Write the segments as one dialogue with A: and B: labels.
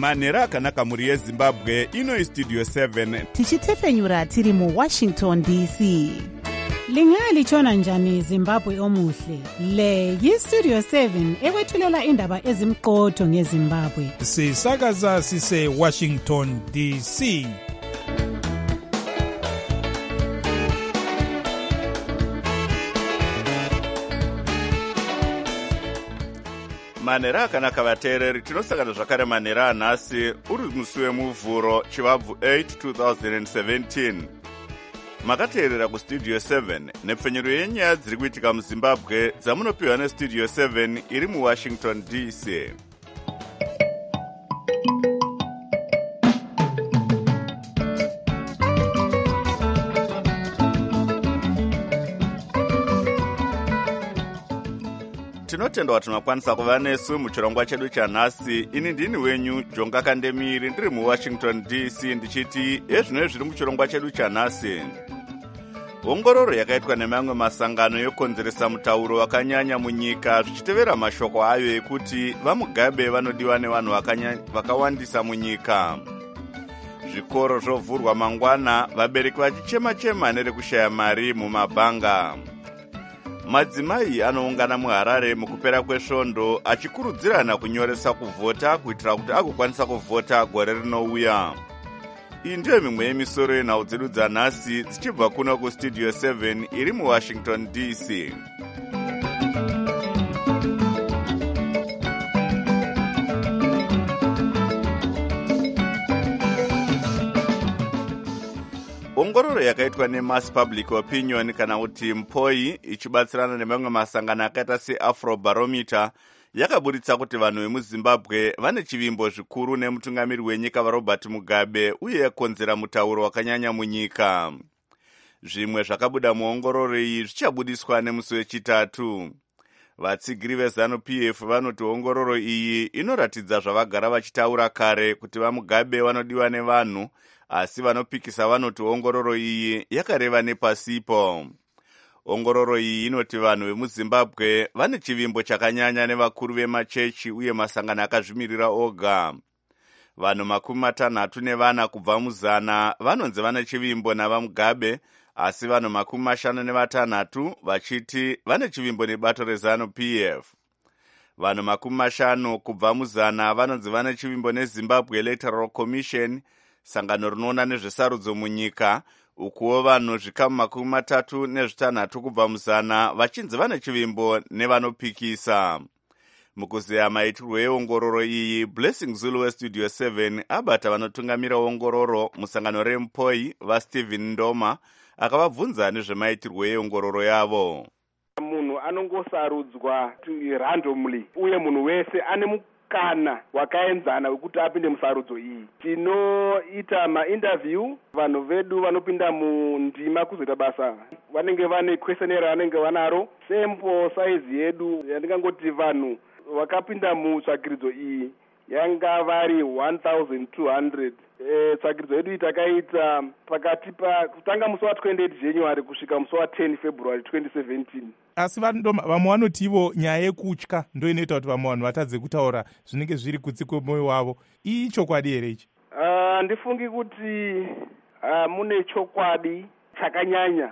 A: manhero akanaka mhuri yezimbabwe. Ino Studio 7
B: tichitefenyura tiri muWashington DC.
C: Lingalitshona njani Zimbabwe omuhle? Le yiStudio 7 ekwethulela indaba ezimqotho ngeZimbabwe.
D: Sisakaza sise Washington DC.
A: manhero akanaka vateereri, tinosangana zvakare manhero anhasi uri musi wemuvhuro chivabvu 8 2017. Makateerera kuStudio 7 nepfenyuro yenyaya dziri kuitika muZimbabwe dzamunopiwa neStudio 7 iri muWashington DC. Tinotenda kuti makwanisa kuva nesu muchirongwa chedu chanhasi. Ini ndini wenyu Jonga Kandemiri ndiri muWashington DC ndichiti ezvino zviri muchirongwa chedu chanhasi. Ongororo yakaitwa nemamwe masangano yokonzeresa mutauro wakanyanya munyika zvichitevera mashoko ayo ekuti vaMugabe vanodiwa nevanhu vakawandisa munyika. Zvikoro zvovhurwa mangwana, vabereki vachichema-chema nerekushaya mari mumabhanga. Madzimai anoungana muHarare mukupera kwesvondo achikurudzirana kunyoresa kuvhota kuitira kuti agokwanisa kuvhota gore rinouya. Iyi ndiyo mimwe yemisoro yenhau dzedu dzanhasi dzichibva kuno kuStudio 7 iri muWashington DC. Ongororo yakaitwa neMass Public Opinion kana kuti MPOI ichibatsirana nemamwe masangano akaita seAfrobarometer yakaburitsa kuti vanhu vemuZimbabwe vane chivimbo zvikuru nemutungamiri wenyika vaRobert Mugabe uye yakonzera mutauro wakanyanya munyika. Zvimwe zvakabuda muongororo iyi zvichabudiswa nemusi wechitatu. Vatsigiri veZANU-PF vanoti ongororo iyi inoratidza zvavagara vachitaura kare kuti vaMugabe vanodiwa nevanhu, asi vanopikisa vanoti ongororo iyi yakareva nepasipo. Ongororo iyi inoti vanhu vemuZimbabwe vane chivimbo chakanyanya nevakuru vemachechi uye masangano akazvimirira oga. Vanhu 64 kubva muzana vanonzi vane chivimbo navaMugabe, asi vanhu 56 vachiti vane chivimbo nebato reZANU-PF. Vanhu 50 kubva muzana vanonzi vane chivimbo neZimbabwe Electoral Commission, sangano rinoona nezvesarudzo munyika, ukuwo vanhu zvikamu 36 kubva muzana vachinzi vane chivimbo nevanopikisa. Mukuzeya maitirwo eongororo iyi, Blessing Zulu weStudio 7 abata vanotungamira ongororo musangano reMPOI vaStephen Ndoma akavabvunza nezvemaitirwo eongororo yavo.
E: Munhu anongosarudzwa randomly uye munhu wese ane mukana wakaenzana wekuti apinde musarudzo iyi. Tinoita mainterview, vanhu vedu vanopinda mundima kuzoita basa vanenge vane questionnaire vanenge vanaro. Sample size yedu yandingangoti vanhu vakapinda mutsvagiridzo iyi yanga vari 1200. Tsvagiridzo yedu takaita pakati kutanga musi wa28 January kusvika musi wa10 February 2017.
D: Asi vamwe vanoti ivo nyaya yekutya ndo inoita kuti vamwe vanhu vatadze kutaura zvinenge zviri kutsi kwemwoyo wavo. Iyi chokwadi here ichi?
E: Ndifungi kuti mune chokwadi chakanyanya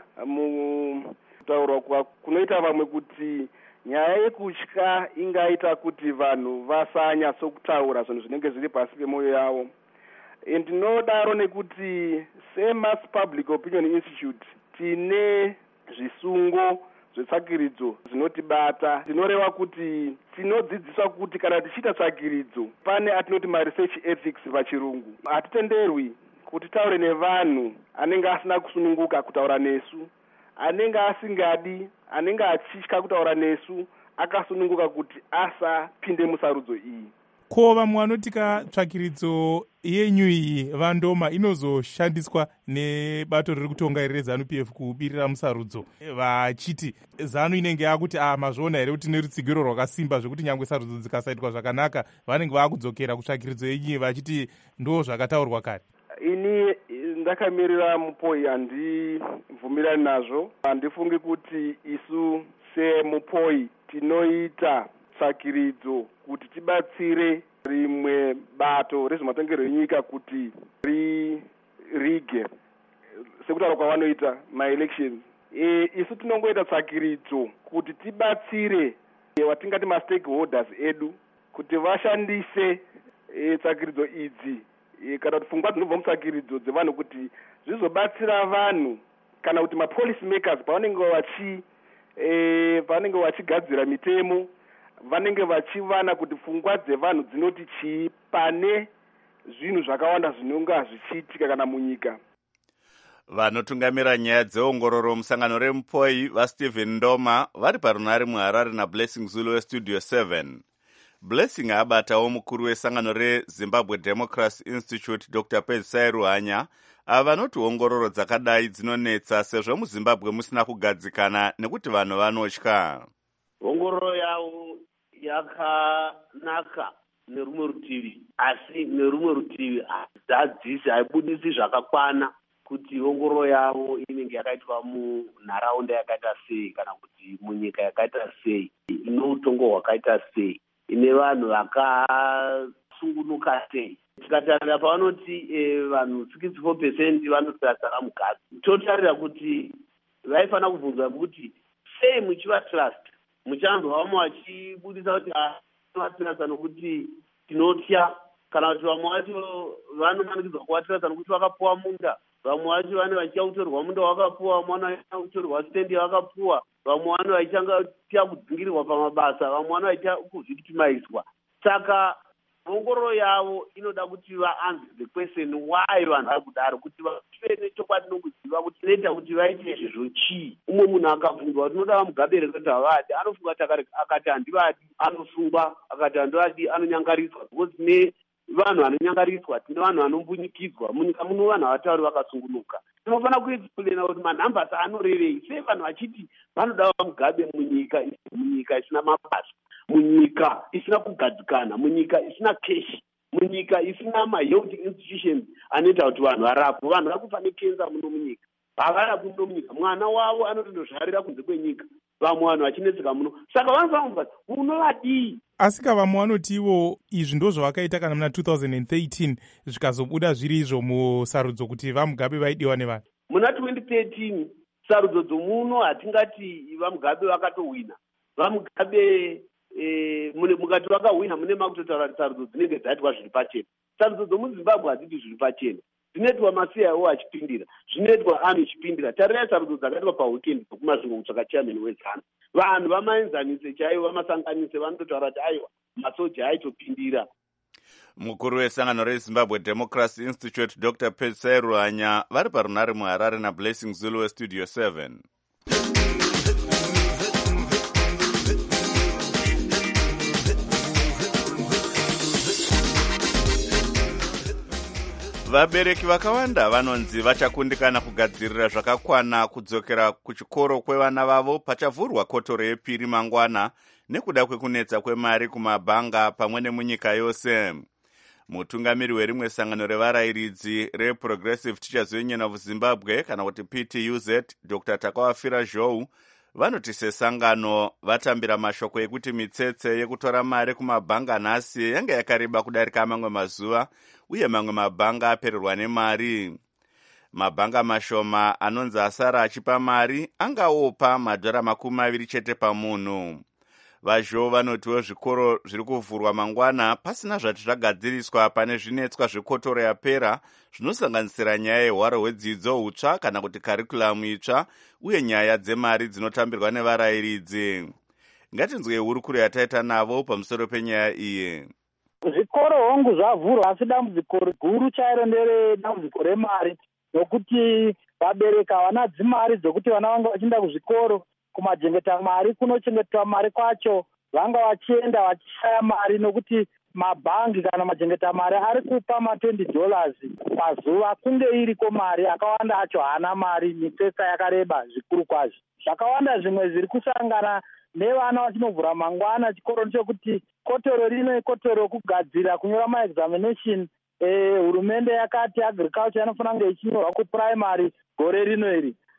E: mukutaurwa kunoita vamwe kuti nyaya yekutya ingaita kuti vanhu vasanyatsokutaura zvinhu zvinenge zviri pasi pemwoyo yavo. Ndinodaro nekuti seMass Public Opinion Institute tine zvisungo zvetsvagiridzo zvinotibata. Tinoreva kuti tinodzidziswa kuti kana tichiita tsvagiridzo pane atinoti maresearch ethics pachirungu. Hatitenderwi kuti taure nevanhu anenge asina kusununguka kutaura nesu, anenge asingadi, anenge achitya kutaura nesu, akasununguka kuti asapinde musarudzo iyi.
D: Ko vamwe vanotika tsvagiridzo yenyu iyi vaNdoma inozoshandiswa nebato riri kutonga iri reZANU-PF kubirira musarudzo, vachiti ZANU inenge yakuti mazviona here kuti nerutsigiro rwakasimba zvekuti nyangwe sarudzo dzikasaitwa zvakanaka vanenge vakudzokera kutsvagiridzo yenyu vachiti ndo zvakataurwa kare.
E: Ini ndakamirira MPOI handibvumirani nazvo. Handifungi kuti isu seMPOI tinoita tsvagiridzo kuti tibatsire rimwe bato rezvematongerwo enyika kuti rige sekutaura kwavanoita maelections. Isu tinongoita tsvakiridzo kuti tibatsire watingati mastakeholders edu kuti vashandise tsvakiridzo idzi kana kuti pfungwa dzinobva mutsvakiridzo dzevanhu kuti zvizobatsira vanhu kana kuti mapolicy makers pavanenge vachigadzira mitemo vanenge vachiwana kuti pfungwa dzevanhu dzinoti chii pane zvinhu zvakawanda zvinonga zvichiitika kana munyika.
A: Vanotungamira nyaya dzeongororo musangano remupoi vaStephen Ndoma vari parunare muHarare naBlessing Zulu weStudio 7. Blessing abatawo mukuru wesangano reZimbabwe Democracy Institute Dr. Pedzisai Ruhanya vanoti ongororo dzakadai dzinonetsa sezvo muZimbabwe musina kugadzikana nekuti vanhu vanotya.
F: Ongororo yavo yakanaka nerumwe rutivi, asi nerumwe rutivi haibudisi zvakakwana kuti ongororo yavo inenge yakaitwa munharaunda yakaita sei kana kuti munyika yakaita sei, ine utongo hwakaita sei, ine vanhu vakasungunuka sei. Tikatarira pavanoti vanhu 64% vanotrasta Mugabe, totarira kuti vaifanira kubvunzwa kuti sei muchivatrust muchanzwa vamwe vachibudisa kuti vatrasta nokuti tinotya, kana kuti vamwe vacho vanomanikidzwa kuvatrasta nokuti vakapuwa munda, vamwe vacho vane vachiya kutorwa munda wakapuwa, vamwe vane kutorwa stendi yavakapuwa, vamwe vane vachichanga kudzingirirwa pamabasa, vamwe vane vachiya kuvhictimizwa. Saka ongororo yavo inoda kuti vaanze the question why vanhu vari kudaro, kuti vative nechokwadi nokuziva kuti inoita kuti vaite izvezvo chii. Umwe munhu akabvunzwa kuti unoda Mugabe here kuti havadi, anofunga akati handivadi, anosungwa, akati handivadi anonyangariswa, because ne vanhu vanonyangariswa tine vanhu vanombunyikidzwa munyika muno, vanhu havatauri vakasungunuka. Tinofanira kuexplaina kuti manhambasi anorevei, sei vanhu vachiti vanoda Mugabe munyika isina mabasa, munyika isina kugadzikana, munyika isina keshi, munyika isina mahealth institutions anoita kuti vanhu varapwe. Vanhu vakufanira kuenza muno munyika, havarapwi muno munyika, mwana wavo anotondozvarira kunze kwenyika, vamwe vanhu vachinetseka muno. Saka vanofanira kuti unovadii.
D: Asi vamwe vanoti ivo izvi ndo zvavakaita kana muna 2013 zvikazobuda zviri izvo musarudzo kuti vaMugabe vaidiwa nevanhu.
F: Muna 2013 sarudzo dzomuno hatingati vaMugabe vakatohwina. vaMugabe mukati vakahwina mune makutotaura kuti sarudzo dzinenge dzaitwa zviri pachena. Sarudzo dzomuZimbabwe hadziti zviri pachena, dzinoitwa masiyawo achipindira, zvinoitwa ami ichipindira. Tarirai sarudzo dzakaitwa paweekend dzekumasvingo chairman weZANU, vanhu vamaenzanise chaivo, vamasanganise, vanototaura kuti aiwa masoja aitopindira.
A: Mukuru wesangano reZimbabwe Democracy Institute Dr. Pedzisai Ruhanya vari parunare muHarare naBlessing Zulu weStudio 7. Vabereki vakawanda vanonzi vachakundikana kugadzirira zvakakwana kudzokera kuchikoro kwevana vavo pachavhurwa kotoro yepiri mangwana nekuda kwekunetsa kwemari kumabhanga pamwe nemunyika yose. Mutungamiri werimwe sangano revarayiridzi reProgressive Teachers Union of Zimbabwe kana kuti PTUZ, Dr. Takawafira Zhou, vanoti sesangano vatambira mashoko ekuti mitsetse yekutora mari kumabhanga nhasi yanga yakareba kudarika mamwe mazuva uye mamwe mabhanga apererwa nemari. Mabhanga mashoma anonzi asara achipa mari angaopa $20 chete pamunhu. Vazho vanotiwo zvikoro zviri kuvhurwa mangwana pasina zvati zvagadziriswa pane zvinetswa zvekotoro yapera zvinosanganisira nyaya yehwaro hwedzidzo hutsva kana kuti karikulamu itsva uye nyaya dzemari dzinotambirwa nevarayiridzi. Ngatinzwe hurukuro yataita navo pamusoro penyaya iyi.
G: Zvikoro hongu zvavhurwa, asi dambudziko guru chairo nderedambudziko remari, nokuti vabereki havana dzimari dzokuti vana vanga vachienda kuzvikoro. Kumajengeta mari kunochengetwa mari kwacho vanga vachienda vachishaya mari, nokuti mabhangi kana majengeta mari ari kupa $20 pazuva kunge iriko mari. Akawanda acho haana mari, mitsetse yakareba zvikuru kwazvo. Zvakawanda zvimwe zviri kusangana nevana vachinovhura mangwana chikoro nechekuti kotoro rino ikotoro kugadzira kunyora maexamination. Hurumende yakati agriculture inofanira kunge ichinyorwa kuprimary gore rino iri.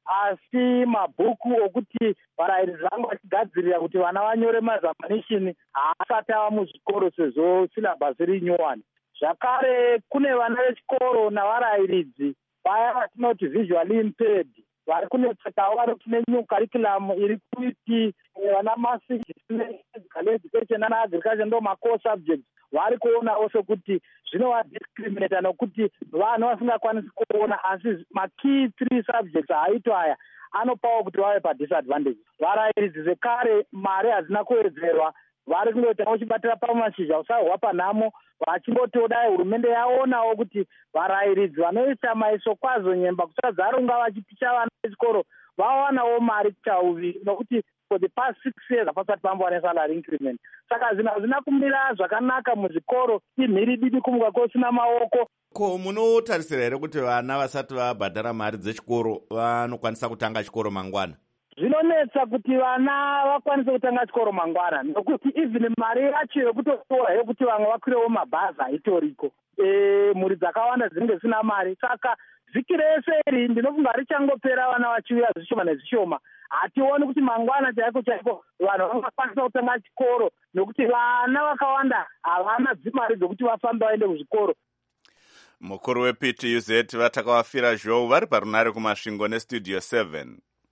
G: asi mabhuku okuti varairidzi vangu vachigadzirira kuti vana vanyore mazamanishini haasati ava muzvikoro sezvo silabhasi rinyowani. Zvakare kune vana vechikoro navarairidzi vaya vatinoti visually impaired vari kunetsekawo vari kune new curriculum iri kuiti vana physical education ana agriculture ndo macore subjects vari kuonawo sokuti zvinovadiscriminata nokuti vanhu vasingakwanisi kuona asi makey 3 subjects aito aya anopawo kuti vave padisadvantage. Varairidzi zvekare mari hazina kuwedzerwa vari kungoita uchibatira pamashizha usahwa panhamo vachingotodai hurumende yaonawo kuti varairidzi vanoisa maiso kwazo nyemba kusadzaronga vachiticha vana vechikoro vawanawo mari chauvi nokuti for the past 6 years hapasati pambowane salary increment. Saka zvinhu hazvina kumira zvakanaka muzvikoro, imhiri didi kumuka kusina maoko.
A: Ko munotarisira here kuti vana vasati vabhadhara mari dzechikoro vanokwanisa kutanga chikoro mangwana?
G: Zvinonetsa kuti vana vakwanise kutanga chikoro mangwana nokuti even mari yacho yekutotora yekuti vamwe vakwirewo mabhazi haitoriko. Mhuri dzakawanda dzinenge dzisina mari. Saka vhiki rese iri ndinofunga richangopera vana vachiuya zvishoma nezvishoma. Hationi kuti mangwana chaiko chaiko vanhu vangakwanisa kutanga chikoro nokuti vana vakawanda havana dzimari dzokuti vafambe vaende kuzvikoro.
A: Mukuru wePTUZ vatakavafira zhou vari parunare kumasvingo nestudio 7.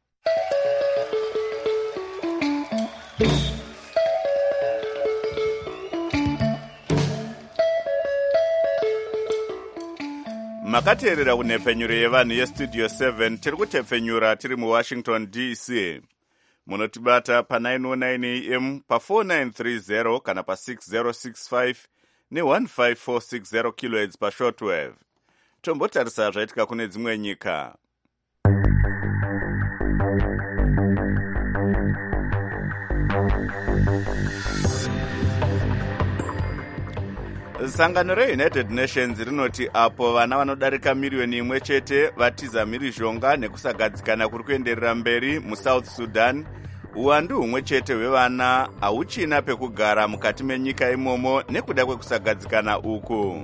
A: Makateerera kunhepfenyuro yevanhu yestudio 7 tiri kutepfenyura tiri muWashington DC. Munotibata pa909 AM pa4930 kana pa6065 ne15460 kHz pashortwave. Tombotarisa zvaitika kune dzimwe nyika. Sangano reUnited Nations rinoti apo vana vanodarika miriyoni 1 chete vatiza mhirizhonga nekusagadzikana kuri kuenderera mberi muSouth Sudan, uwandu humwe chete hwevana hauchina pekugara mukati menyika imomo nekuda kwekusagadzikana uku.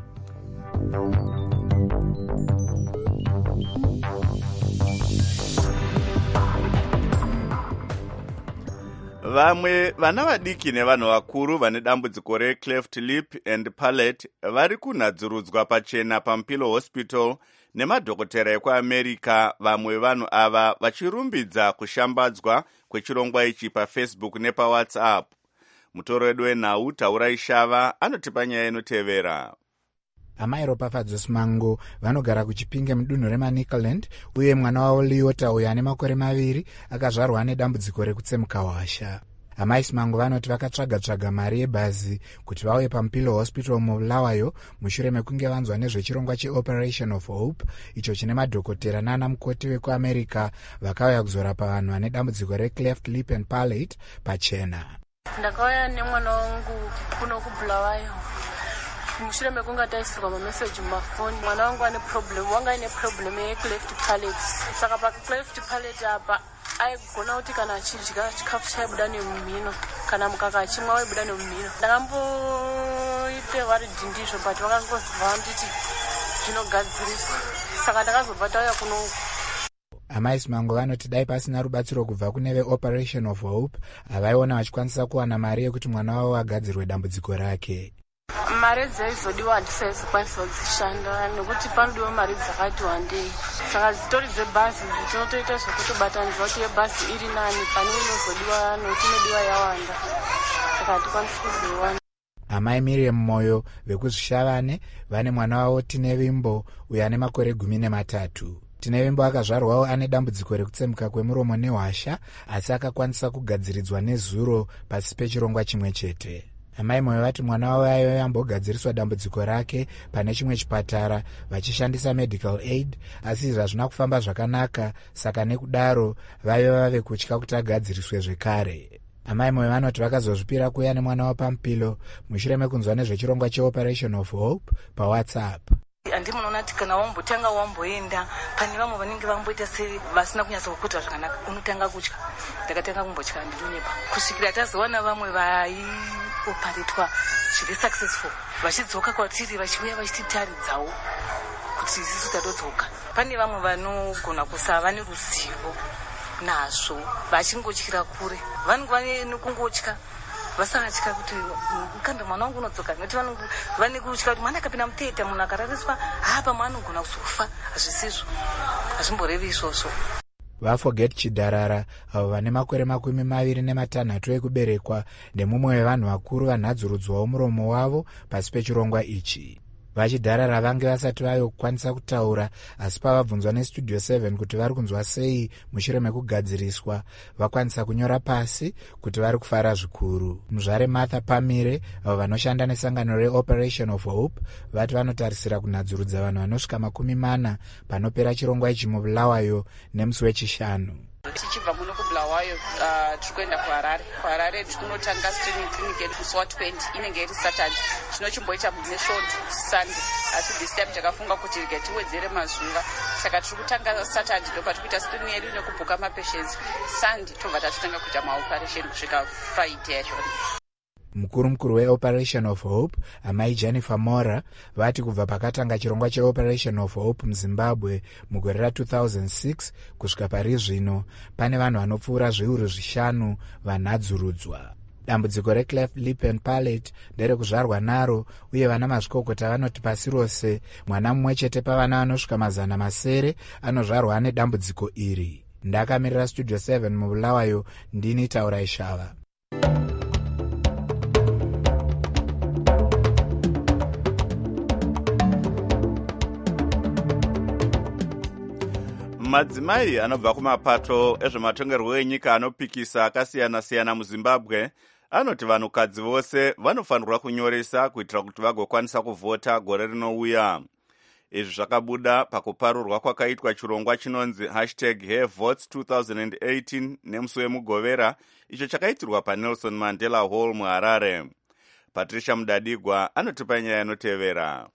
A: Vamwe vana vadiki nevanhu vakuru vane dambudziko recleft lip and palate vari kunadzurudzwa pachena paMpilo Hospital nemadhokotera ekuAmerica. Vamwe vanhu ava vachirumbidza kushambadzwa kwechirongwa ichi paFacebook nepaWhatsApp. Mutoro wedu wenhau Taurai Shava anotipa nyaya inotevera.
H: Amai Ropafadzo Simango vanogara kuChipinge mudunhu reManicaland uye mwana wavo Liota uyo ane makore 2 akazvarwa nedambudziko rekutsemuka washa. Amai Simango vanoti vakatsvaga mari yebhazi kuti vauye paMpilo Hospital muBulawayo mushure mekunge vanzwa nezvechirongwa cheOperation of Hope icho chine madhokotera nana mukoti vekuAmerica vakauya kuzorapa vanhu vane dambudziko recleft lip and palate pachena.
I: Ndakauya nemwana wangu kuno kuBulawayo. Mushure mekunga taisirwa mameseji mumafoni, mwana wangu ane problem yecleft palate. Saka pacleft palate apa aigona kuti kana achidya chikafu chaibuda nemumhino kana mukaka achimwa waibuda nemumhino. Ndakamboitewa ridhindizvo but vakangozva nditi zvinogadziriswa, saka ndakazobva tauya kuno.
H: Amai Simango vanoti dai pasina rubatsiro kubva kune veOperation of Hope havaiona vachikwanisa kuwana mari yekuti mwana wavo agadzirwe dambudziko rake.
I: Mari dzaizodiwa handisaizokwanisa kudzishanda nekuti panodiwa mari dzakati wandei. Saka zitori dzebhazi tinotoita zvekutobatanidza kuti yebhazi iri nani pane inozodiwa nokuti inodiwa yawanda. Saka hatikwanisi kuzoiwana.
H: Amai Miriam Moyo vekuzvishavane vane mwana wavo Tinevimbo uyo ane makore 13. Tinevimbo akazvarwawo ane dambudziko rekutsemuka kwemuromo nehwasha asi akakwanisa kugadziridzwa nezuro pasi pechirongwa chimwe chete. Amai Moyo vati mwana wavo yambogadziriswa dambudziko rake pane chimwe chipatara vachishandisa medical aid asi zvazvina kufamba zvakanaka, saka nekudaro vave kutya kuti agadziriswe zvekare. Amai Moyo vanoti vakazozvipira kuuya nemwana wavo paMpilo mushure mekunzwa nezvechirongwa cheOperation of Hope paWhatsApp.
J: Andi munoona kuti kana wambotanga wamboenda pane vamwe vanenge vamboita vasina kunyatsa kukuta zvakanaka unotanga kutya. Ndakatanga kumbotya ndinonyepa kusvikira tazowana vamwe vaioparetwa zviri successful vachidzoka kwatiri vachiuya vachititaridzawo kuti isusu tatodzoka. pane vamwe vanogona kusava neruzivo nazvo vachingotyira kure vanenge vane kungotya vasakatya kuti kambe mwana wangu unodzoka nekuti vane kutya kuti mwana akapinda mutheater munhu akarariswa pamwe anogona kuzofa. Hazvisizvo, hazvimborevi izvozvo.
H: vaforget Chidharara avo vane makore 26 ekuberekwa ndemumwe wevanhu vakuru vanhadzurudzwawo muromo wavo pasi pechirongwa ichi. VaChidharara vange vasati vayokwanisa kutaura, asi pavabvunzwa neStudio 7 kuti vari kunzwa sei mushure mekugadziriswa, vakwanisa kunyora pasi kuti vari kufara zvikuru. Muzvare Martha Pamire avo vanoshanda nesangano reOperation of Hope vati vanotarisira kunhadzurudza vanhu vanosvika 40 panopera chirongwa ichi muBulawayo nemusi weChishanu.
K: tichibva muno kuBulawayo tiri kuenda kuHarare tikunotanga streaming clinic yedu musi wa20 inenge iri Saturday. Tinochimboita neshodo Sunday, asi this time takafunga kuti rega tiwedzere mazuva, saka tiri kutanga Saturday ndopa tikuita streaming yedu nekubhuka mapatients. Sunday tobva tatotanga kuita maoperation kusvika Friday yachona.
H: Mukuru weOperation of Hope, amai Jennifer Mora, vati kubva pakatanga chirongwa cheOperation of Hope muZimbabwe mugore ra2006 kusvika pari zvino, pane vanhu vanopfuura zviuru 5 vanhadzurudzwa. Dambudziko recleft lip and palate nderekuzvarwa naro, uye vana mazvikokota vanoti pasi rose mwana mumwe chete pavana vanosvika 700 anozvarwa nedambudziko iri. Ndakamirira Studio 7 muBulawayo, ndini Taurai Shava.
A: Madzimai anobva kumapato ezvematongerwo enyika anopikisa akasiyana-siyana muZimbabwe anoti vanhukadzi vose vanofanirwa kunyoresa kuitira kuti vagokwanisa kuvhota gore rinouya. Izvi zvakabuda pakuparurwa kwakaitwa chirongwa chinonzi #HairVotes2018 nemusi wemugovera, icho chakaitirwa paNelson Mandela Hall muHarare. Patricia Mudadigwa anotipa nyaya inotevera.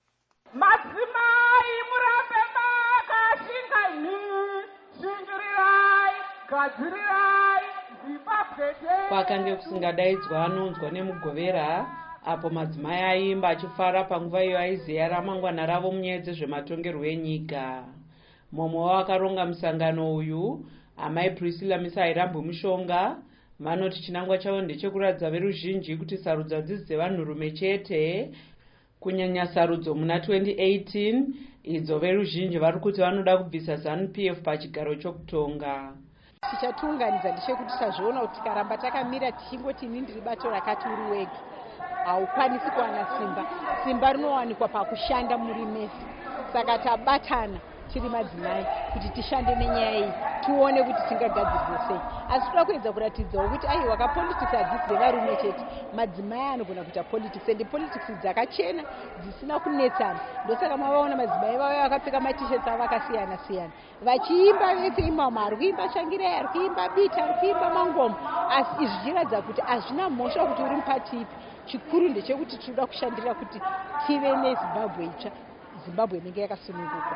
L: Kwakange kusingadaidzwa anonzwa nemugovera, apo madzimai aimba achifara panguva iyo aizeya ramangwana ravo munyaya dzezvematongerwo enyika. Mumwe wavo akaronga musangano uyu, amai Priscilla Misairambo Mushonga, vanoti chinangwa chavo ndechekuratidza veruzhinji kuti sarudzo hadzisi dzevanhurume chete, kunyanya sarudzo muna 2018 idzo veruzhinji vari kuti vanoda kubvisa ZANU-PF pachigaro chokutonga.
M: Tichatiunganidza ndechekuti tazviona kuti tikaramba takamira tichingoti ini ndiri bato rakati uri wega, haukwanisi kuwana simba rinowanikwa pakushanda muri mese. Saka tabatana tiri madzimai kuti tishande nenyaya iyi, tione kuti tingagadzirwa sei. Asi toda kuedza kuratidzawo kuti aiwa kapolitics hadzisi dzevarume chete, madzimai anogona kuita politics, ende politics dzakachena dzisina kunetsana. Ndosaka mavaona madzimai vavo vakapfeka matisheti avo akasiyana-siyana vachiimba vese imama, ari kuimba Shangirai, ari kuimba Bita, ari kuimba Mangoma, asi izvi zvichiratidza kuti hazvina mhosva kuti uri mupatipi. Chikuru ndechekuti tinoda kushandira kuti tive neZimbabwe itsva, Zimbabwe inenge yakasununguka.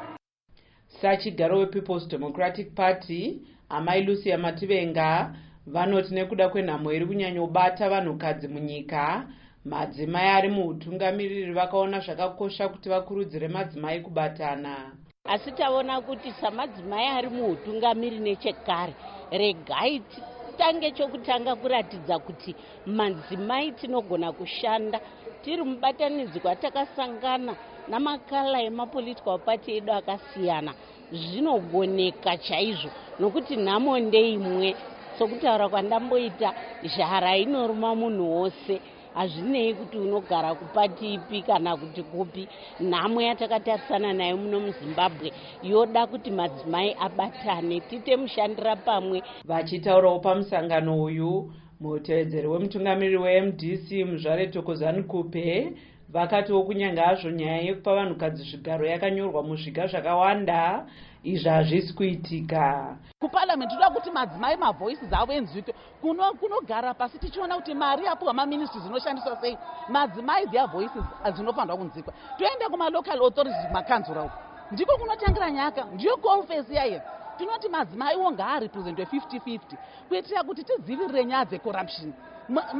L: Sachigaro wePeople's Democratic Party, amai Lucia Mativenga, vanoti nekuda kwenhamo iri kunyanyobata vanhukadzi munyika, madzimai ari muutungamiriri vakaona zvakakosha kuti vakurudzire madzimai kubatana.
N: Asi taona kuti samadzimai ari muutungamiri nechekare, regai tange chokutanga kuratidza kuti madzimai tinogona kushanda tiri mubatanidzwa takasangana namakala emapolitical party edu akasiyana, zvinogoneka chaizvo, nokuti nhamo ndeimwe. Sokutaura kwandamboita, zhara inoruma munhu wose, hazvinei kuti unogara kupati ipi kana kuti kupi. Nhamo yatakatarisana nayo muno muZimbabwe yoda kuti madzimai abatane, tite mushandira pamwe.
L: Vachitaurawo pamusangano uyu, mutevedzeri wemutungamiriri weMDC Muzvare Thokozani Kupe vakatiwo kunyanga hazvo nyaya yekupa vanhukadzi zvigaro yakanyorwa muzviga zvakawanda, izvi hazvisi kuitika.
O: Kuparliament toda kuti madzimai mavoices avo enzwike, kunogara pasi tichiona kuti mari apo maministries dzinoshandiswa sei, madzimai their voices dzinofanirwa kunzikwa. Toenda kumalocal authorities, makanzura uko ndiko kunotangira nyaka, ndiyo conference yayo. Tinoti madzimai wonga arepresentwe 50-50 kuitira kuti tidzivirire nyaya dzecorruption.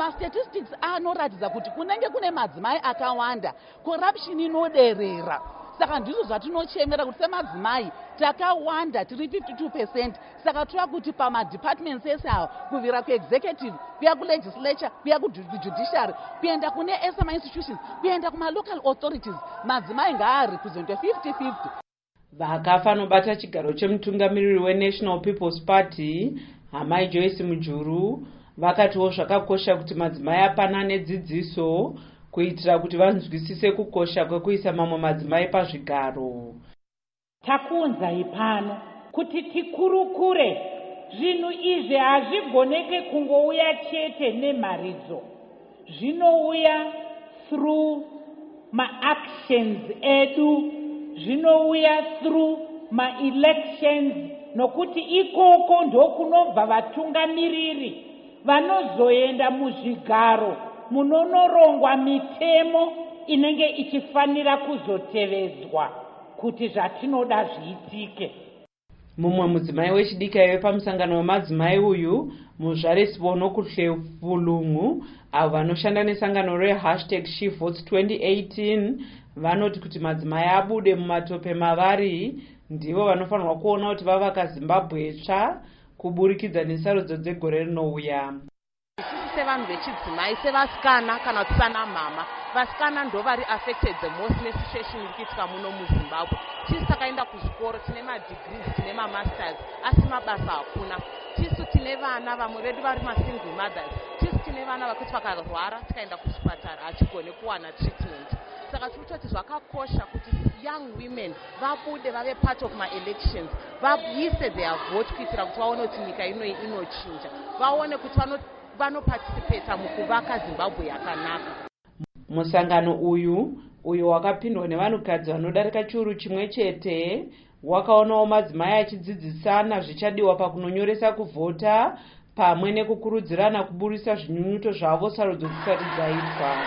O: Statistics anoratidza kuti kunenge kune madzimai akawanda, corruption inoderera. saka ndizvo zvatinochemera kuti semadzimai takawanda tiri 52%. Saka tova kuti pamadepartments ese awo kuvira kuexecutive kuya kulegislature kuya kujudiciary kuenda kune esama institutions kuenda kumalocal authorities madzimai ngaarepresentwe 50-50.
L: vakafa nobata chigaro chemutungamiriri wenational people's party Hamai Joyce Mujuru vakatiwo zvakakosha kuti madzimai apanane dzidziso kuitira kuti vanzwisise kukosha kwekuisa mamwe madzimai pazvigaro.
P: Takuunzai pano kuti tikurukure zvinhu izvi hazvigoneke kungouya chete nemharidzo, zvinouya through maactions edu, zvinouya through maelections, nokuti ikoko ndokunobva vatungamiriri vanozoenda muzvigaro munonorongwa mitemo inenge ichifanira kuzotevezwa kuti zvatinoda zviitike.
L: Mumwe mudzimai wechidiki aive pamusangano wemadzimai uyu muzvare Sibono Kuhlefulungu avo vanoshanda nesangano re#SheVotes2018 vanoti kuti madzimai abude mumatope mavari ndivo vanofanirwa kuona kuti vavaka Zimbabwe tsva kuburikidza nesarudzo dzegore rinouya.
Q: Isusu sevanhu vechidzimai sevasikana kana kuti sana mama, vasikana ndo vari affected the most nesituation iri kuitika muno muZimbabwe. Tisu takaenda kuzvikoro tine madegrees tine mamasters asi mabasa hakuna. Tisu tine vana vamwe vedu vari masingle mothers. Tisu tine vana vakuti vakarwara tikaenda kuchipatara hachigone kuwana treatment. Saka tirikutoti zvakakosha kuti young women vabude vave part of maelections, vaise their vote kuitira kuti vaone kuti nyika ino inochinja, vaone kuti vanoparticipate mukuvaka Zimbabwe yakanaka.
L: Musangano uyu wakapindwa nevanhukadzi vanodarika chiuru chimwe chete wakaonawo madzimai achidzidzisana zvichadiwa pakunonyoresa kuvhota pamwe nekukurudzirana kuburisa zvinyunyuto zvavo sarudzo dzisati dzaitwa.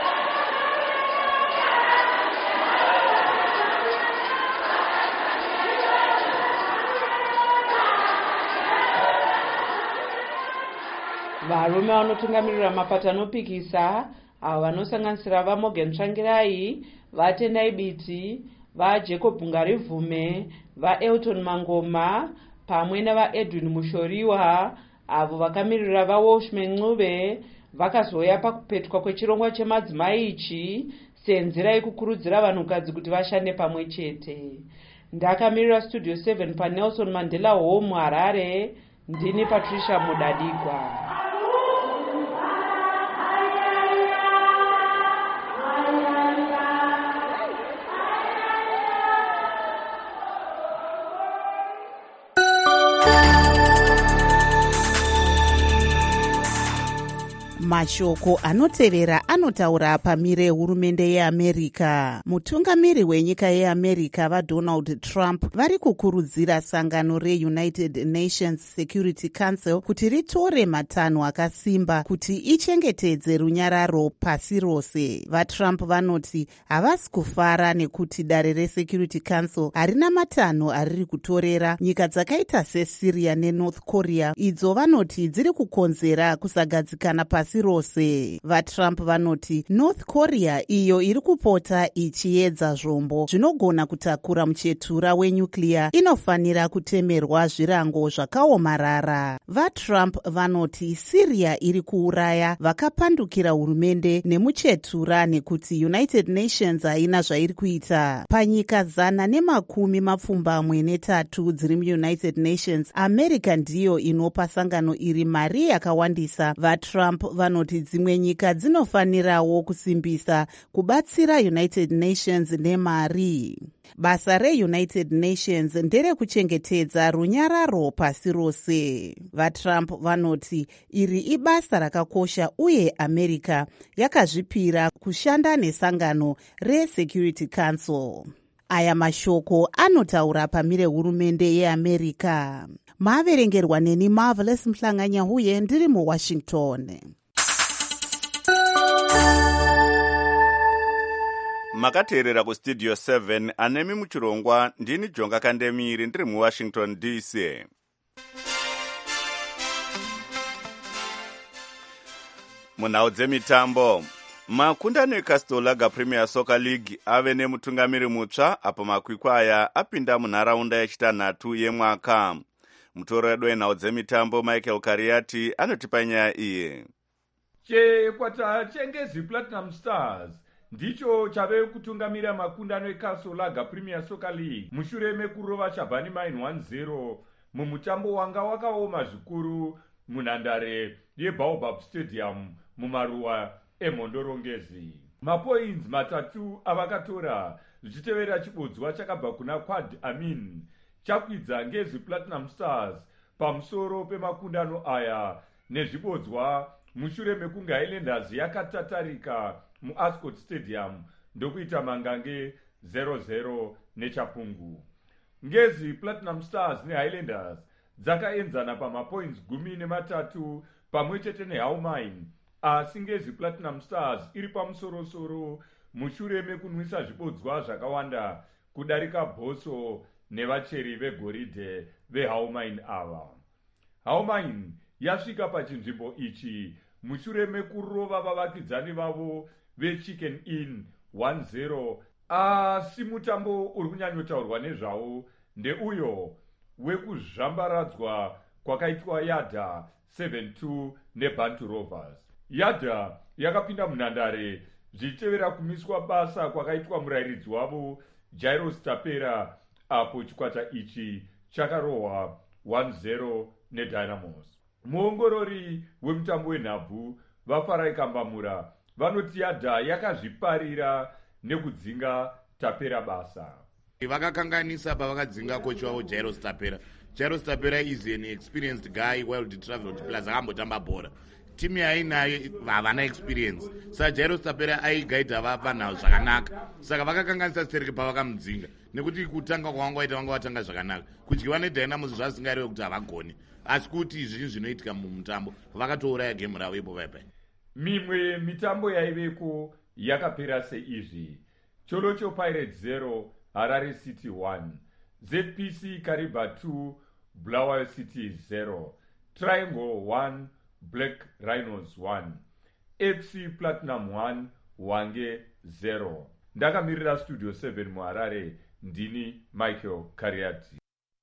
L: Varume vanotungamirira mapato anopikisa avo vanosanganisira vaMorgan Tsvangirai, vaTendai Biti, vaJacob Ngarivume, vaElton Mangoma pamwe navaEdwin Mushoriwa avo vakamirira vaWalshman Ncube vakazoya pakupetwa kwechirongwa chemadzimai ichi senzira yekukurudzira vanhukadzi kuti vashande pamwe chete. Ndakamirira Studio 7 paNelson Mandela Home Harare, ndini Patricia Mudadigwa.
B: Mashoko anotevera anotaura pamire hurumende yeAmerica. Mutungamiri wenyika yeAmerica vaDonald Trump vari kukurudzira sangano reUnited Nations Security Council kuti ritore matanho akasimba kuti ichengetedze runyararo pasi rose. VaTrump vanoti havasi kufara nekuti dare reSecurity Council harina matanho ariri kutorera nyika dzakaita seSyria neNorth Korea, idzo vanoti dziri kukonzera kusagadzikana pasi rose. VaTrump vanoti North Korea iyo iri kupota ichiedza zvombo zvinogona kutakura muchetura wenyuclear inofanira kutemerwa zvirango zvakaomarara. VaTrump vanoti Syria iri kuuraya vakapandukira hurumende nemuchetura nekuti United Nations haina zvairi kuita. Panyika 123 dziri muUnited Nations, America ndiyo inopa sangano iri mari yakawandisa. VaTrump vanoti dzimwe nyika dzinofanirawo kusimbisa kubatsira United Nations nemari. Basa reUnited Nations nderekuchengetedza runyararo pasi rose. VaTrump vanoti iri ibasa rakakosha uye America yakazvipira kushanda nesangano reSecurity Council. Aya mashoko anotaura pamire hurumende yeAmerica. Maverengerwa neni Marvelous Mhlanganyahuye ndiri muWashington.
A: Makateerera kustudio 7 anemi muchirongwa ndini Jonga Kandemiri ndiri muWashington DC. Munhau dzemitambo, makundano eCastle Lager Premier Soccer League ave nemutungamiri mutsva apo makwikwi aya apinda munharaunda yechitanhatu yemwaka. Mutori wenhau dzemitambo Michael Kariati anotipa nyaya iyi.
R: Chikwata chengezi Platinum Stars ndicho chave kutungamira makundano eCastle Lager Premier Soccer League mushure mekurova Shabani Mine 1-0 mumutambo wanga wakaoma zvikuru munhandare yeBaobab Stadium mumaruwa emhondorongezi. Mapoints matatu avakatora zvichitevera chibodzwa chakabva kuna Quad Amin chakwidza ngezi Platinum Stars pamusoro pemakundano aya nezvibodzwa mushure mekunge Highlanders yakatatarika muAscot Stadium ndokuita mangange 0-0 nechapungu. Ngezi Platinum Stars neHighlanders dzakaenzana pamapoints 13 pamwe chete neHaumine, asi ngezi Platinum Stars iri pamusorosoro mushure mekunwisa zvibodzwa zvakawanda kudarika Bhoso nevacheri vegoridhe veHaumine ava. Haumine yasvika pachinzvimbo ichi mushure mekurova vavakidzani vavo veChicken Inn 1-0, asi mutambo uri kunyanyotaurwa nezvawo ndeuyo wekuzvambaradzwa kwakaitwa Yadha 7-2 neBantu Rovers. Yadha yakapinda munhandare zvichitevera kumiswa basa kwakaitwa murayiridzi wavo Jairus Tapera apo chikwata ichi chakarohwa 1-0 neDynamos. Muongorori wemutambo wenhabvu vaFarai Kambamura vanoti Yadha yakazviparira nekudzinga Tapera basa.
S: Vakakanganisa pavakadzinga kochi wavo Jairus Tapera. Jairus Tapera is an experienced guy, well-traveled plus akambotamba bhora. Timu yainayo havana experience. Saka Jairus Tapera aigaita vapanhau zvakanaka. Saka vakakanganisa stereke pavakamudzinga. Nekuti kutanga kwavanga waita vanga vatanga zvakanaka. Kudyiwa neDynamos zvasingarewe kuti havagoni. Asi kuti izvi zvinoitika mumutambo vakatouraya gemu ravo ipo paipai.
R: Mimwe mitambo yaiveko yakapera seizvi: Cholocho Pirates 0, Harare City 1, ZPC Kariba 2, Bulawayo City 0, Triangle 1, Black Rhinos 1, FC Platinum 1, Wange 0. Ndakamirira Studio 7 muHarare, ndini Michael Kariati.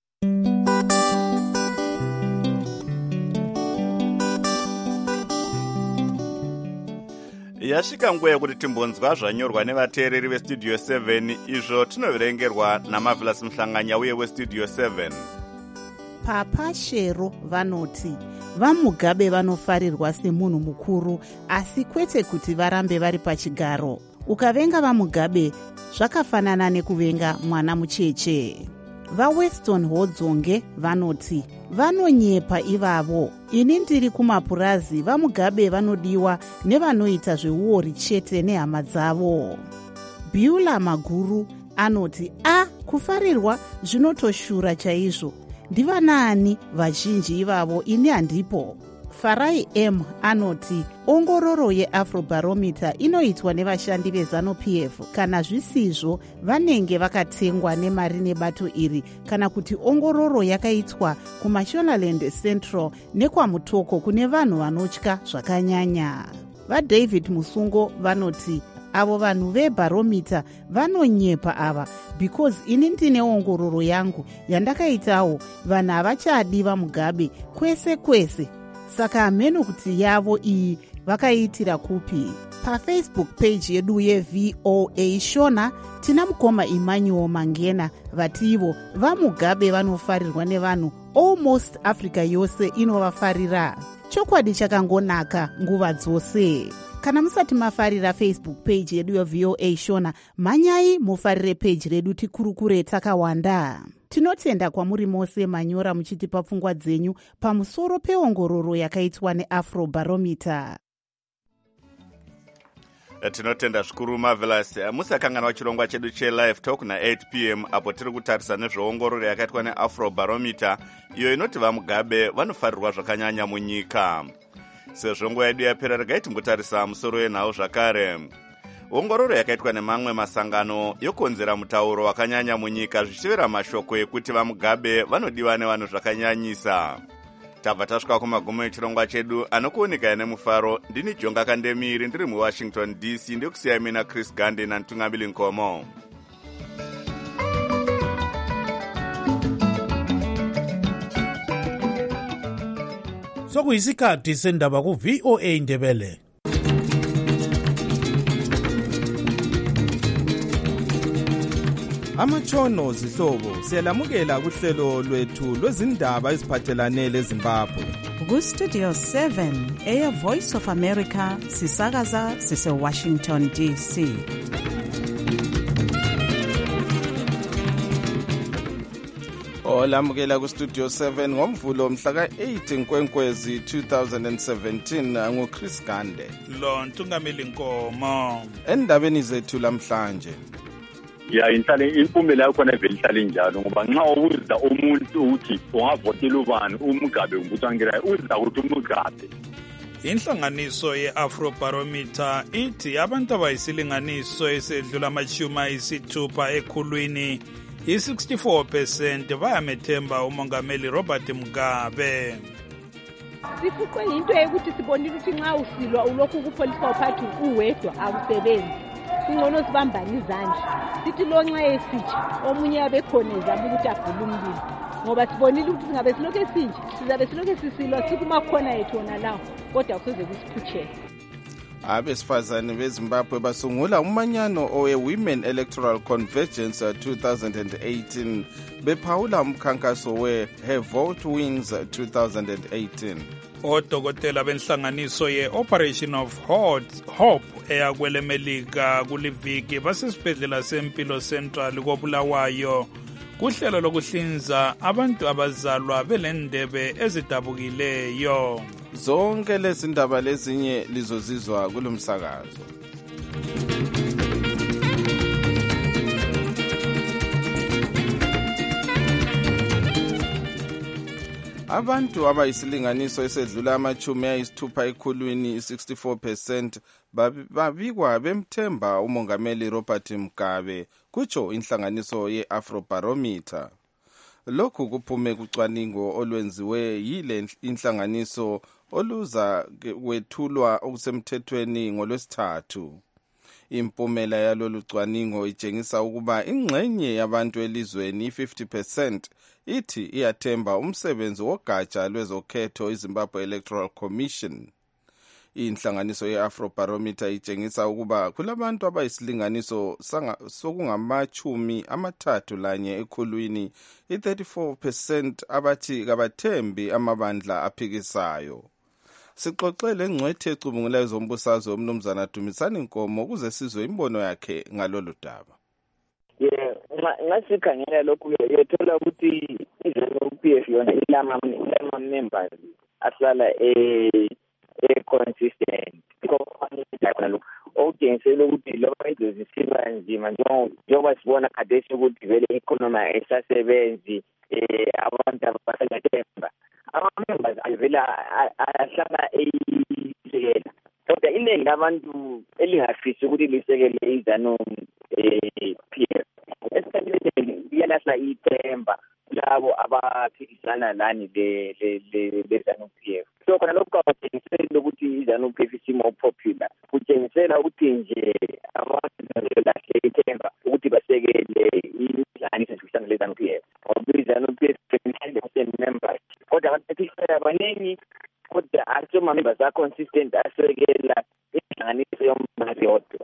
A: Yasvika nguva yekuti timbonzwa zvanyorwa nevateereri veStudio 7, izvo tinoverengerwa naMarvelous Mhlanganya uye weStudio 7.
B: Papa Shero vanoti vaMugabe vanofarirwa semunhu mukuru, asi kwete kuti varambe vari pachigaro. Ukavenga vaMugabe zvakafanana nekuvenga mwana mucheche. VaWeston Hodzonge vanoti vanonyepa ivavo. Ini ndiri kumapurazi, vaMugabe vanodiwa nevanoita zveuori chete nehama dzavo. Biula Maguru anoti kufarirwa zvinotoshura chaizvo. Ndivanaani vazhinji ivavo, ini handipo. Farai M anoti ongororo yeAfrobarometer inoitwa nevashandi veZANU-PF. Kana zvisizvo vanenge vakatengwa nemari nebato iri, kana kuti ongororo yakaitwa kuMashonaland Central nekwamutoko kune vanhu vanotya zvakanyanya. VaDavid Musungo vanoti avo vanhu veBarometer vanonyepa ava, because ini ndine ongororo yangu yandakaitawo, vanhu havachadi vaMugabe kwese kwese. Saka hameno kuti yavo iyi vakaitira kupi. PaFacebook page yedu yeVOA Shona tina mukoma Emmanuel Mangena vati ivo vaMugabe vanofarirwa nevanhu, almost Africa yose inovafarira. Chokwadi chakangonaka nguva dzose. Kana musati mafarira Facebook page yedu yeVOA Shona, manyai mufarire page redu Tikurukure Takawanda. Tinotenda kwamuri mose manyora muchitipa pfungwa dzenyu pamusoro peongororo yakaitwa neAfrobarometer.
A: Tinotenda zvikuru Marvelous. Musakangana wachirongwa chedu cheLive Talk na8 p.m. apo tiri kutarisa nezveongororo yakaitwa neAfrobarometer, iyo inoti vaMugabe vanofarirwa zvakanyanya munyika. Sezvo nguva yedu yapera, regai timbotarisa musoro wenhau zvakare. Ongororo yakaitwa nemamwe masangano yokonzera mutauro wakanyanya munyika, zvichivera mashoko ekuti vaMugabe vanodiwa nevanhu zvakanyanyisa. tabva tasvika kumagumo echirongwa chedu anokuoneka nemufaro. Ndini Jonga Kandemiri ndiri muWashington DC ndekusiyai mina Chris Gande naNtungamili Nkomo.
T: Sokuyisikhathi sendaba ku-VOA Ndebele.
U: Amatshono zihlobo siyalamukela kuhlelo lwethu lwezindaba eziphathelane leZimbabwe.
B: Ku-Studio 7 Air Voice of America sisakaza sise-Washington DC.
U: Olamukela ku-Studio 7 ngomvulo mhla ka-8 Nkwenkwezi 2017 nguChris Gande.
V: Lo Ntungamili Nkomo.
U: Endabeni zethu lamhlanje.
W: Ya inhlale impumela yakho nevele ihlale njalo ngoba nxa ubuza umuntu ukuthi ungavotela ubani uMugabe ngubutangirayo uza ukuthi uMugabe.
V: Inhlanganiso ye-Afrobarometer ithi abantu abayisilinganiso esedlula amashumi ayisithupha ekhulwini i-64% bayamethemba umongameli Robert Mugabe.
M: Sifuqwe into yokuthi sibonile ukuthi nxa usilwa ulokhu ku-political party uwedwa akusebenzi. Kungcono sibambane izandla sithi lo nxa esitsha omunye abekhona ezama ukuthi agule umlilo ngoba sibonile ukuthi singabe silokhu esinje sizabe silokhu sisilwa sikumakhona yethu wona lawo kodwa kusoze kusiphutshele.
U: Abesifazane beZimbabwe basungula umanyano owe-Women Electoral Convergence 2018 bephawula umkhankaso we-Her Vote Wins 2018.
V: Odokotela benhlanganiso ye-Operation of Hope eyakwele Melika kuliviki basesibhedlela sempilo Central koBulawayo kuhlelo lokuhlinza abantu abazalwa belendebe ezidabukileyo.
U: Zonke lezi ndaba lezinye lizozizwa kulomsakazo. Abantu abayisilinganiso esedlula amachumi ayisithupha ekhulwini 64% babikwa bemthemba umongameli Robert Mugabe kutsho inhlanganiso ye-Afrobarometer. Lokhu kuphume kucwaningo olwenziwe yile inhlanganiso oluza kwethulwa okusemthethweni ngoLwesithathu. Impumela yalolu cwaningo itshengisa ukuba ingxenye yabantu elizweni 50% ithi iyathemba umsebenzi wogatsha lwezokhetho iZimbabwe Electoral Commission. Inhlanganiso ye-Afrobarometer itshengisa ukuba kulabantu abayisilinganiso sokungamachumi amathathu lanye ekhulwini i-34% abathi kabathembi amabandla aphikisayo. Sixoxele ngcwethe ecubungulayo zombusazwe umnumzana Dumisani Nkomo ukuze sizwe imbono yakhe ngalolu daba.
X: Ngasikhangela lokhu yethola ukuthi iZANU-PF yona ilama members ahlala consistent okutshengisela ukuthi lokho izozisiba nzima njengoba sibona khathesi ukuthi vele i-economy esasebenzi abantu abasathemba ama-members avela ahlala eyisekela kodwa iningi labantu elingafisi ukuthi lisekele iZANU-PF esikhathini liyalahla ithemba labo abaphikisana lani le-ZANU-PF. So khona lokhu kwakutshengisela ukuthi iZANU-PF isimo popular kutshengisela ukuthi nje abantu balahle ithemba ukuthi basekele inhlanganiso ezifisana le-ZANU-PF ngoba iZANU-PF members kodwa abaphikisana abaningi kodwa asoma-members a-consistent asekela inhlanganiso yombali yodwa.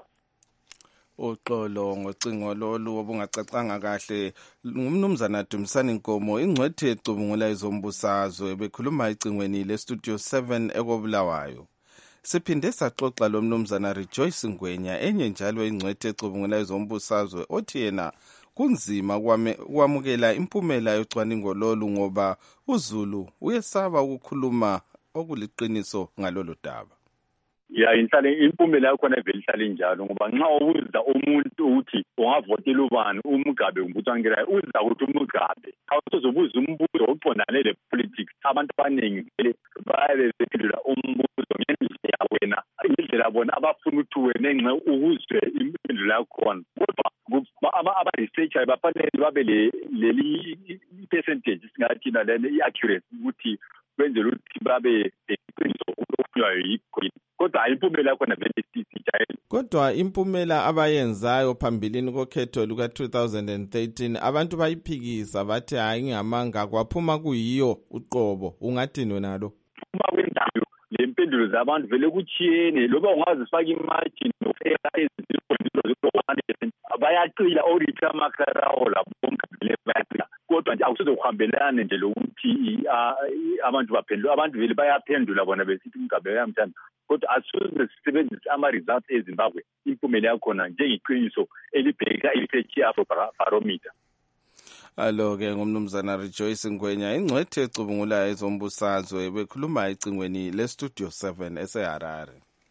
U: Uxolo ngocingo lolu obungacacanga kahle ngumnumzana Dumisani Nkomo ingcwethe ecubungula izombusazwe bekhuluma icingweni le-Studio 7 ekobulawayo. Siphinde saxoxa lo mnumzana Rejoice Ngwenya enye njalo ingcwethe ecubungula izombusazwe othi yena kunzima kwamukela impumela yocwaningo lolu ngoba uZulu uyesaba ukukhuluma okuliqiniso ngalolu daba.
W: Ya inhlale impumela yakho nevele ihlale njalo ngoba nxa ubuza umuntu ukuthi ungavotela ubani uMugabe ngubutangirayo uza ukuthi uMugabe awusozobuza umbuzo oqondane le-politics. Abantu abaningi vele bayabe bephendula umbuzo ngendlela wena indlela bona abafuna ukuthi wena nxa ukuzwe impendulo yakhona kodwa aba-researcher bafanele babe leli percentage singathina lena i-accuracy ukuthi kwenzela ukuthi babe leqiniso okufunwayo yikho. Kodwa impumela yakhona vele sijayele.
U: Kodwa impumela abayenzayo phambilini kokhetho luka-2013 abantu bayiphikisa bathi hayi ngamanga kwaphuma kuyiyo uqobo. Ungathini wena lo?
W: Uma kwenzayo le mpendulo zabantu vele kuchiyene loba ungazifaka imagine nofela ezizifundile zo-1% bayaqila oriphi amakarawo labo vele bayaqila. Kodwa nje akusezokuhambelana nje lokuthi abantu baphendula. Abantu vele bayaphendula bona besithi umgabe yamthanda. Kodwa asuze sisebenzise ama-results eZimbabwe impumela yakhona njengeqiniso elibheka iresearch ye-Afrobarometer.
U: Alo-ke ngumnumzana Rejoice Ngwenya ingcwethe ecubungulayo ezombusazwe bekhuluma ecingweni leStudio 7 eseHarare.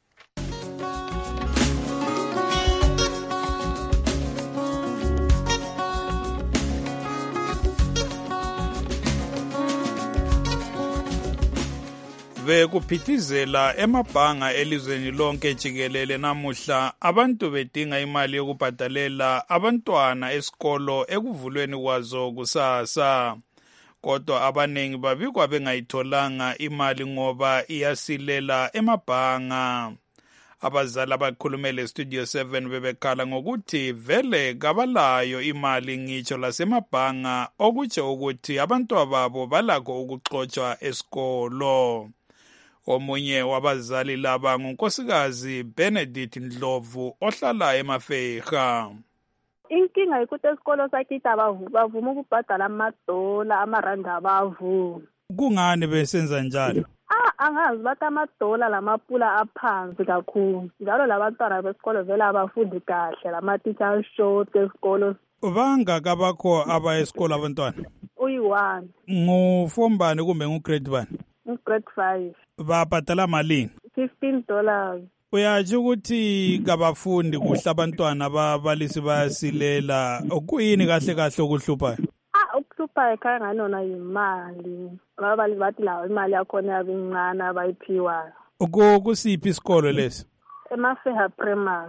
V: Bekuphithizela emabhanga elizweni lonke jikelele namuhla abantu bedinga imali yokubhadalela abantwana esikolo ekuvulweni kwazo kusasa. Kodwa abanengi babikwa bengayitholanga imali ngoba iyasilela emabhanga. Abazali abakhulumele Studio 7 bebekhala ngokuthi vele kabalayo imali ngitsho lasemabhanga okutsho ukuthi abantwana babo balakho ukuxotshwa esikolo. Omunye wabazali laba ngunkosikazi Benedict Ndlovu ohlala eMafeha.
C: Inkinga ikuthi esikolo sakithi bavuma ukubhadala amadola amaranda abavuma.
V: Kungani besenza njalo?
C: Angazi bathi amadola lamapula aphansi kakhulu. Njalo labantwana besikolo vele abafundi kahle lama-teacher short esikolo.
V: Bangaka abakho aba esikolo abantwana?
C: Uyi-1.
V: Ngufombani kumbe ngu-grade 1?
C: Grade 5.
V: Babhadala malini?
C: $15.
V: Uyatsho ukuthi kabafundi kuhle abantwana babalisi bayasilela. Kuyini kahle kahle okuhluphayo?
C: Ukuhluphayo ekhaya nganona yimali. Ababalisi bathi lawo imali yakhona yabincane abayiphiwayo.
V: Kusiphi isikolo lesi?
C: eMafeha Primary.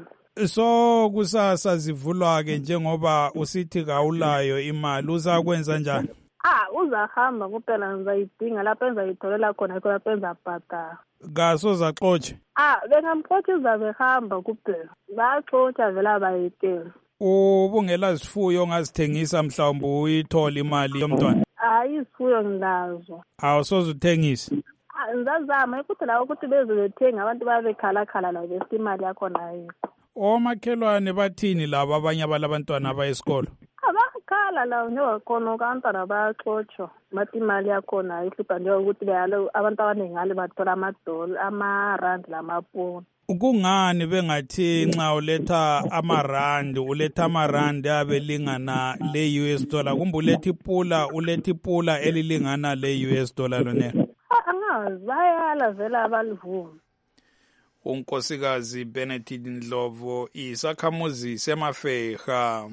V: So kusasa zivulwa-ke njengoba usithi kawulayo imali uzakwenza njani?
C: Uzahamba kuphela ngizayidinga lapho engizayitholela khona yikho lapho engizabhadala.
V: Ngaso zaxotshe?
C: Bengamxotsha uzabehamba kuphela. Baxotsha vele abayiteli.
V: Ubungela zifuyo ongazithengisa mhlawumbe uyithola imali yomntwana?
C: Izifuyo ngilazo.
V: Awusoze uthengise?
C: Ngizazama ukuthi lawo ukuthi bezobethenga abantu babekhalakhala la bese imali yakhona ayikho.
V: Omakhelwane bathini laba abanye abalabantwana abayesikolo?
C: Abakhala lawo njengakhona abantwana bayaxotshwa bathi imali yakhona ayihlupha njengokuthi beyalo abantu abaningi ngale bathola amadola amarandi lamapuni.
V: Kungani bengathi nxa uletha amarandi uletha amarandi abelingana le-US dollar kumbe uletha ipula elilingana le-US dollar lonelo?
C: Angazi bayala vele abalivuma.
V: Unkosikazi Benedict Ndlovu isakhamuzi seMafeha.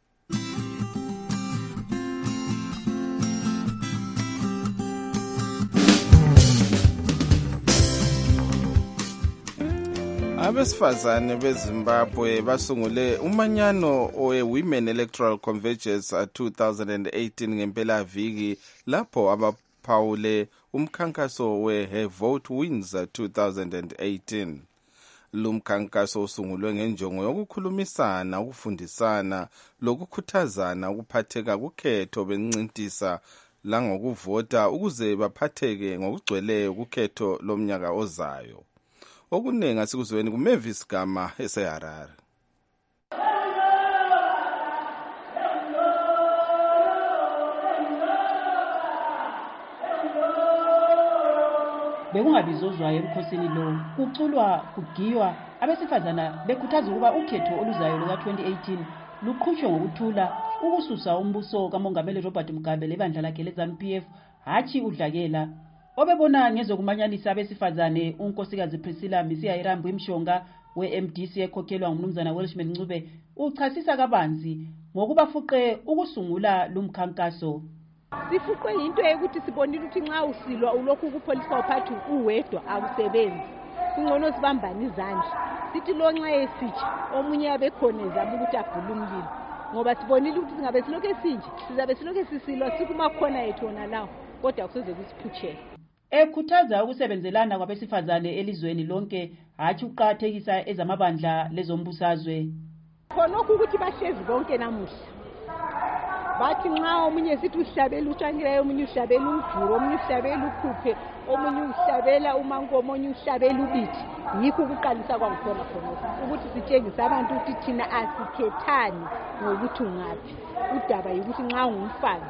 U: Abesifazane beZimbabwe basungule umanyano we-Women Electoral Convergence 2018 ngempela viki lapho abaphawule umkhankaso we-Her Vote Wins 2018. Lumkhankaso usungulwe ngenjongo yokukhulumisana, ukufundisana, lokukhuthazana ukuphatheka kukhetho bencintisa langokuvota ukuze baphatheke ngokugcweleyo kukhetho lomnyaka ozayo. Okuningi asikuzweni kuMavis Gama eseHarare.
D: Bekungabizozwayo emkhosini lo kuculwa kugiywa abesifazana bekhuthaza ukuba ukhetho oluzayo luka-2018 luqhutshwe ngokuthula ukususa umbuso kamongameli Robert Mugabe lebandla lakhe leZANU-PF hatshi udlakela. Obebona ngezokumanyanisa abesifazane unkosikazi Priscilla Misiya Irambu imshonga we-MDC ekhokhelwa ngumnumzana Welshman Ncube uchasisa kabanzi ngokubafuqe ukusungula lumkhankaso.
M: Sifuqwe into yokuthi sibonile ukuthi nxa usilwa ulokhu ukupholisa uphathi uwedwa akusebenzi. Kungcono sibambane izandla. Sithi lo nxa esitsha omunye abekhona ezama ukuthi abhule umlilo. Ngoba sibonile ukuthi singabe silokho esinje sizabe silokho sisilwa sikuma khona yethu ona lawo kodwa kusoze kusiphuthele.
D: ekhuthaza ukusebenzelana kwabesifazane elizweni lonke hatshi ukuqakathekisa ezamabandla lezombusazwe.
M: Khonokho ukuthi bahlezi bonke namuhla bathi nxa omunye sithi uhlabela utshangileyo, omunye uhlabela umjuro, omunye uhlabela ukhuphe, omunye uhlabela umango, omunye uhlabela ubithi. Yikho ukuqalisa kwakhona khonokho ukuthi sitshengise abantu ukuthi thina asikhethani ngokuthi ungaphi. Udaba yikuthi nxa ungumfazi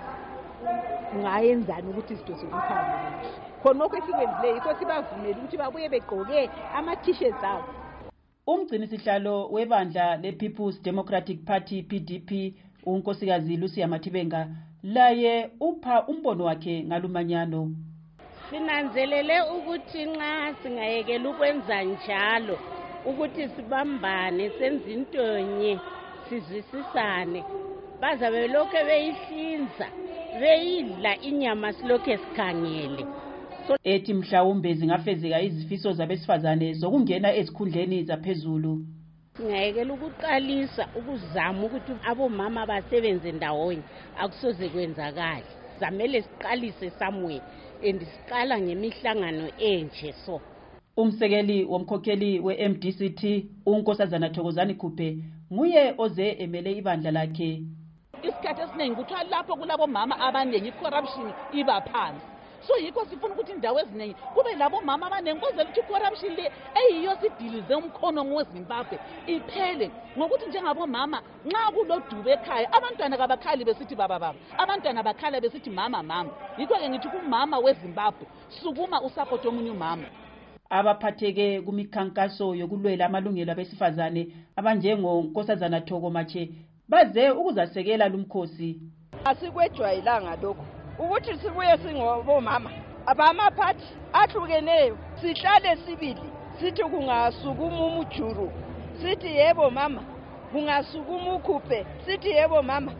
M: ungayenzani ukuthi izinto zokuphanga. Khonokho esikwenzileyo yikho sibavumela ukuthi babuye begqoke ama-t-shirts abo.
D: Umgcini sihlalo webandla le-People's Democratic Party PDP unkosikazi Lucia Mathibenga laye upha umbono wakhe ngalumanyano.
N: Sinanzelele ukuthi nxa singayekela ukwenza njalo ukuthi sibambane senze into nye sizwisisane bazabe lokho beyihlinza beyidla inyama silokho sikhangele. Ethi
D: mhlawumbe zingafezeka izifiso zabesifazane zokungena ezikhundleni zaphezulu.
N: Singayekela ukuqalisa ukuzama ukuthi abomama basebenze ndawonye akusoze kwenzakala. Zamele siqalise somewhere and siqala ngemihlangano enje so.
D: Umsekeli womkhokheli we-MDCT unkosazana Thokozani Khuphe nguye oze emele ibandla lakhe.
O: Isikhathi esiningi kuthiwa lapho kulabo mama abaningi i-corruption iba phansi. So yikho sifuna ukuthi indawo eziningi kube labo mama abaningi kwenzela ukuthi i-corruption le eyiyo sidilize umkhono weZimbabwe iphele. Ngokuthi njengabo mama nxa kulodube ekhaya abantwana kabakhali besithi baba, abantwana bakhala besithi mama. Yikho-ke ngithi kumama weZimbabwe sukuma usupport omunye umama.
D: Abaphatheke kumikhankaso yokulwela amalungelo abesifazane abanjengonkosazana Thoko Mache baze ukuzasekela lumkhosi.
E: Asikwejwayelanga lokho ukuthi sibuye singobomama abamaphathi ahlukeneyo sihlale sibili sithi kungasukuma umjuru sithi yebo mama, kungasukuma ukhuphe sithi yebo mama.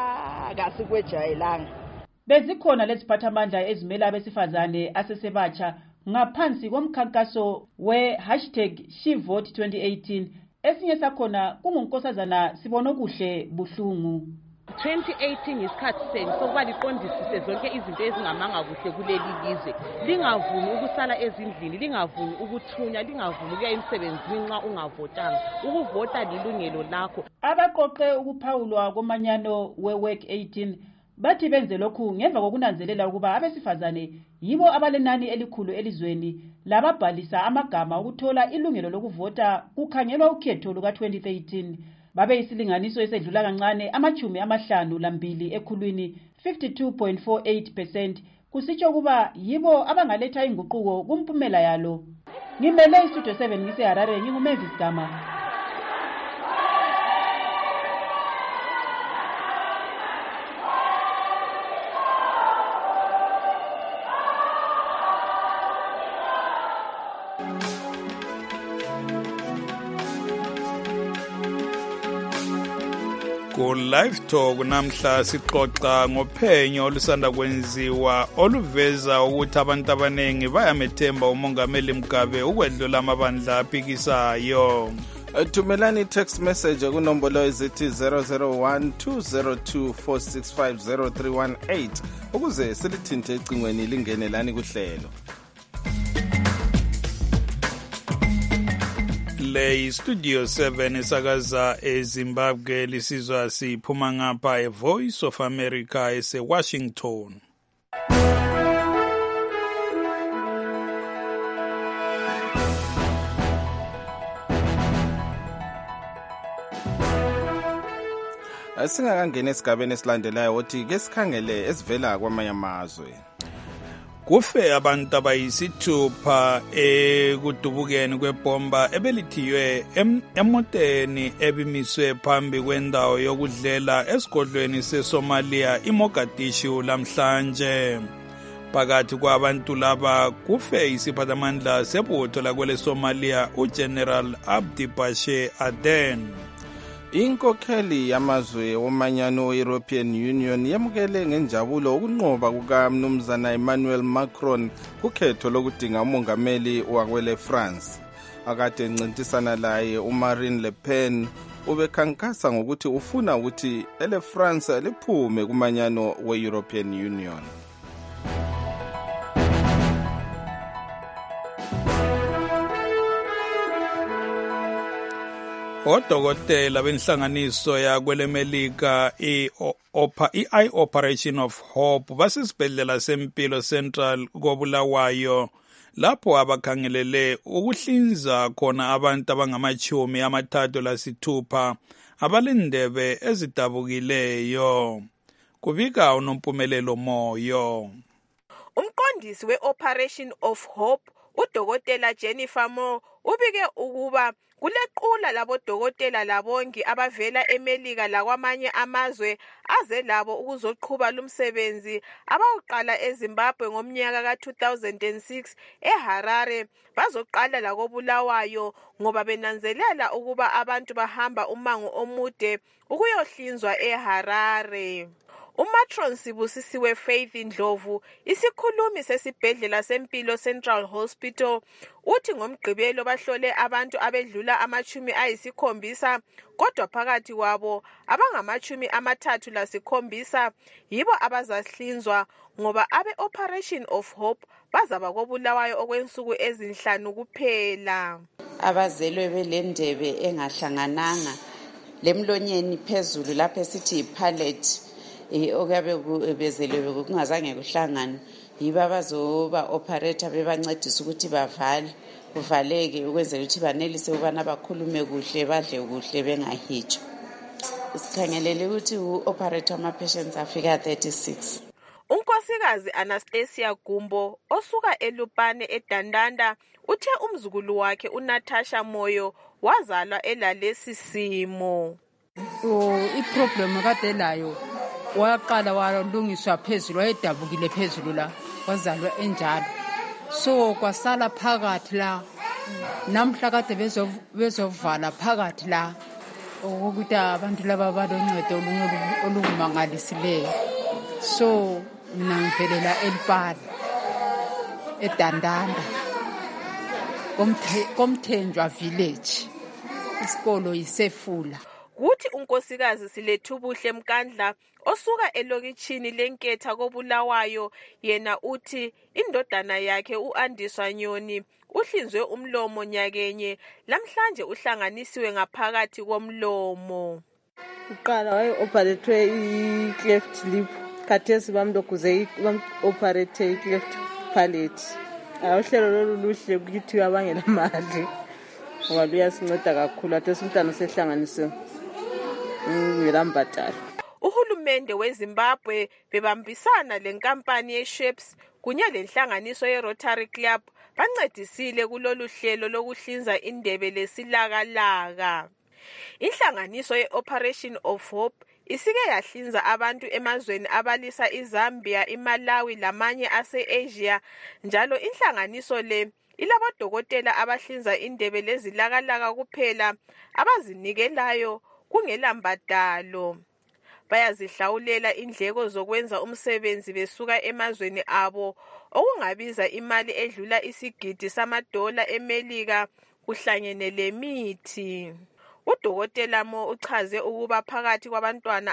E: Akasikwejwayelanga.
D: Bezikhona leziphathamandla ezimela abesifazane asesebatsha ngaphansi komkhankaso we#SheVote2018 esinye sakhona kungunkosazana Sibonokuhle Buhlungu.
Q: 2018 isikhathi senu sokuba liqondisise zonke izinto ezingamanga kuhle kuleli lizwe. Lingavumi ukusala ezindlini, lingavumi ukuthunya, lingavumi ukuya emsebenzini nxa ungavotanga. Ukuvota lilungelo lakho.
D: Abaqoqe ukuphawulwa komanyano we-Work 18 bathi benze lokhu ngemva kokunanzelela ukuba abesifazane yibo abalenani elikhulu elizweni lababhalisa amagama ukuthola ilungelo lokuvota kukhangelwa ukhetho luka-2013. Babe isilinganiso esedlula kancane 52 ekhulwini 52.48%, kusitsho kuba yibo abangaletha inguquko kumpumela yalo. Ngimele iStudio 7 ngiseHarare nginguMavis Gama.
V: Live Talk namhla sixoxa ngophenyo olusanda kwenziwa oluveza ukuthi abantu abanengi bayamethemba umongameli Mugabe ukwedlula amabandla aphikisayo.
U: Thumelani text message kunombolo ezithi 0012024650318 ukuze silithinte ecingweni lingene lani kuhlelo.
V: Le Studio 7 esakaza eZimbabwe lisizwa siphuma ngapha eVoice of America eseWashington.
U: Singakangena esigabeni esilandelayo othi ke sikhangele esivela kwamanye amazwe.
V: Kufe abantu abayisithupha ekudubukeni kwebomba ebelithiywe emoteni ebimiswe phambi kwendawo yokudlela esigodlweni seSomalia iMogadishu lamhlanje. Phakathi kwabantu laba kufe isiphathamandla sebutho lakwele Somalia uGeneral Abdi Bashe Aden.
U: Inkokheli yamazwe omanyano European Union yamukele ngenjabulo ukunqoba kukaMnumzana Emmanuel Macron kukhetho lokudinga umongameli wakwele France. Akade encintisana laye uMarine Le Pen ubekhankasa ngokuthi ufuna ukuthi ele France liphume kumanyano we-European Union.
V: Odokotela benhlanganiso yakwelemelika i-Eye Operation of Hope basesibhedlela sempilo Central koBulawayo lapho abakhangelele ukuhlinza khona abantu abangama-36 abalindebe ezidabukileyo. Kubika uNompumelelo Moyo.
F: Umqondisi we-Operation of Hope uDokotela Jennifer Moore ubike ukuba kulequla labodokotela labongi abavela eMelika lakwamanye amazwe aze labo ukuzoqhuba lumsebenzi abawuqala eZimbabwe ngomnyaka ka-2006 eHarare bazoqala lakoBulawayo ngoba benanzelela ukuba abantu bahamba umango omude ukuyohlinzwa eHarare. Umatron Sibusisiwe Faith Ndlovu, isikhulumi sesibhedlela sempilo Central Hospital, uthi ngomgqibelo bahlole abantu abedlula 70 kodwa phakathi kwabo abangama-37 yibo abazahlinzwa ngoba abe-Operation of Hope bazaba koBulawayo okwensuku ezinhlanu kuphela.
G: Abazelwe belendebe engahlangananga lemlonyeni phezulu lapho esithi ipalate okuyabe bezelwe kungazange kuhlangana yiba bazoba operator bebancedisa ukuthi kuvaleke ukwenzela ukuthi banelise ukubana bakhulume kuhle badle kuhle bengahitshwa. Sikhangelele ukuthi u-operator ama-patients afika 36.
F: Unkosikazi Anastasia Gumbo osuka eLupane eDandanda uthe umzukulu wakhe uNatasha Moyo wazalwa elalesi simo.
I: Iproblem kade layo waqala walungiswa phezulu wayedabukile phezulu la wazalwa enjalo so kwasala phakathi la namhla kade bezovala phakathi la ukuthi abantu laba baloncedo olumangalisileyo so mina ngivelela eLupane eDandanda komthenjwa village isikolo yisefula.
F: Kuthi unkosikazi Silethubuhle Mkandla osuka elokitshini lenketha koBulawayo yena uthi indodana yakhe uAndiswa Nyoni uhlinzwe umlomo nyakenye lamhlanje uhlanganisiwe ngaphakathi komlomo.
J: Uqala waye-operate i-cleft lip khathesi bamlokuze bam-operate i-cleft palate. Uhlelo lolu luhle kuthi abangela mali ngoba luyasinceda kakhulu athi umntana sehlanganisiwe ngelambadala.
F: Uhulumende weZimbabwe bebambisana lenkampani yeShapes kunye lenhlanganiso yeRotary Club bancedisile kulolu hlelo lokuhlinza indebe lesilakalaka. Inhlanganiso yeOperation of Hope isike yahlinza abantu emazweni abalisa iZambia, iMalawi lamanye ase-Asia njalo inhlanganiso le ilabodokotela abahlinza indebe lezilakalaka kuphela abazinikelayo kungelambadalo. Bayazihlawulela indleko zokwenza umsebenzi besuka emazweni abo okungabiza imali edlula $1,000 eMelika kuhlangene lemithi. Udokotela Mo uchaze ukuba phakathi kwabantwana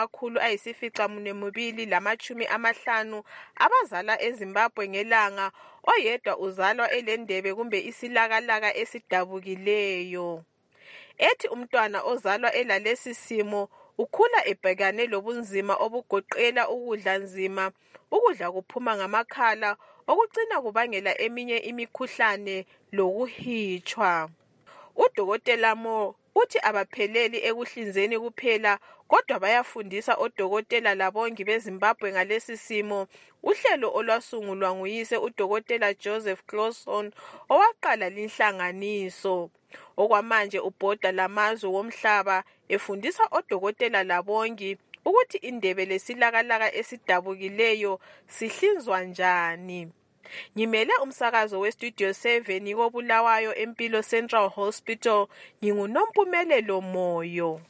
F: abangama-950 abazala eZimbabwe ngelanga oyedwa uzalwa elendebe kumbe isilakalaka esidabukileyo. Ethi umntwana ozalwa elalesi simo ukhula ebhekane lobunzima obugoqela ukudla nzima, ukudla kuphuma ngamakhala, okucina kubangela eminye imikhuhlane lokuhitshwa. Udokotela Mo uthi abapheleli ekuhlinzeni kuphela kodwa bayafundisa odokotela labongi beZimbabwe ngalesi simo. Uhlelo olwasungulwa nguyise uDokotela Joseph Clauson owaqala linhlanganiso. Okwamanje ubhoda lamazwe womhlaba efundisa odokotela labongi ukuthi indebe lesilakalaka esidabukileyo sihlinzwa njani. Ngimele umsakazo weStudio 7 koBulawayo eMpilo Central Hospital nginguNompumelelo Moyo.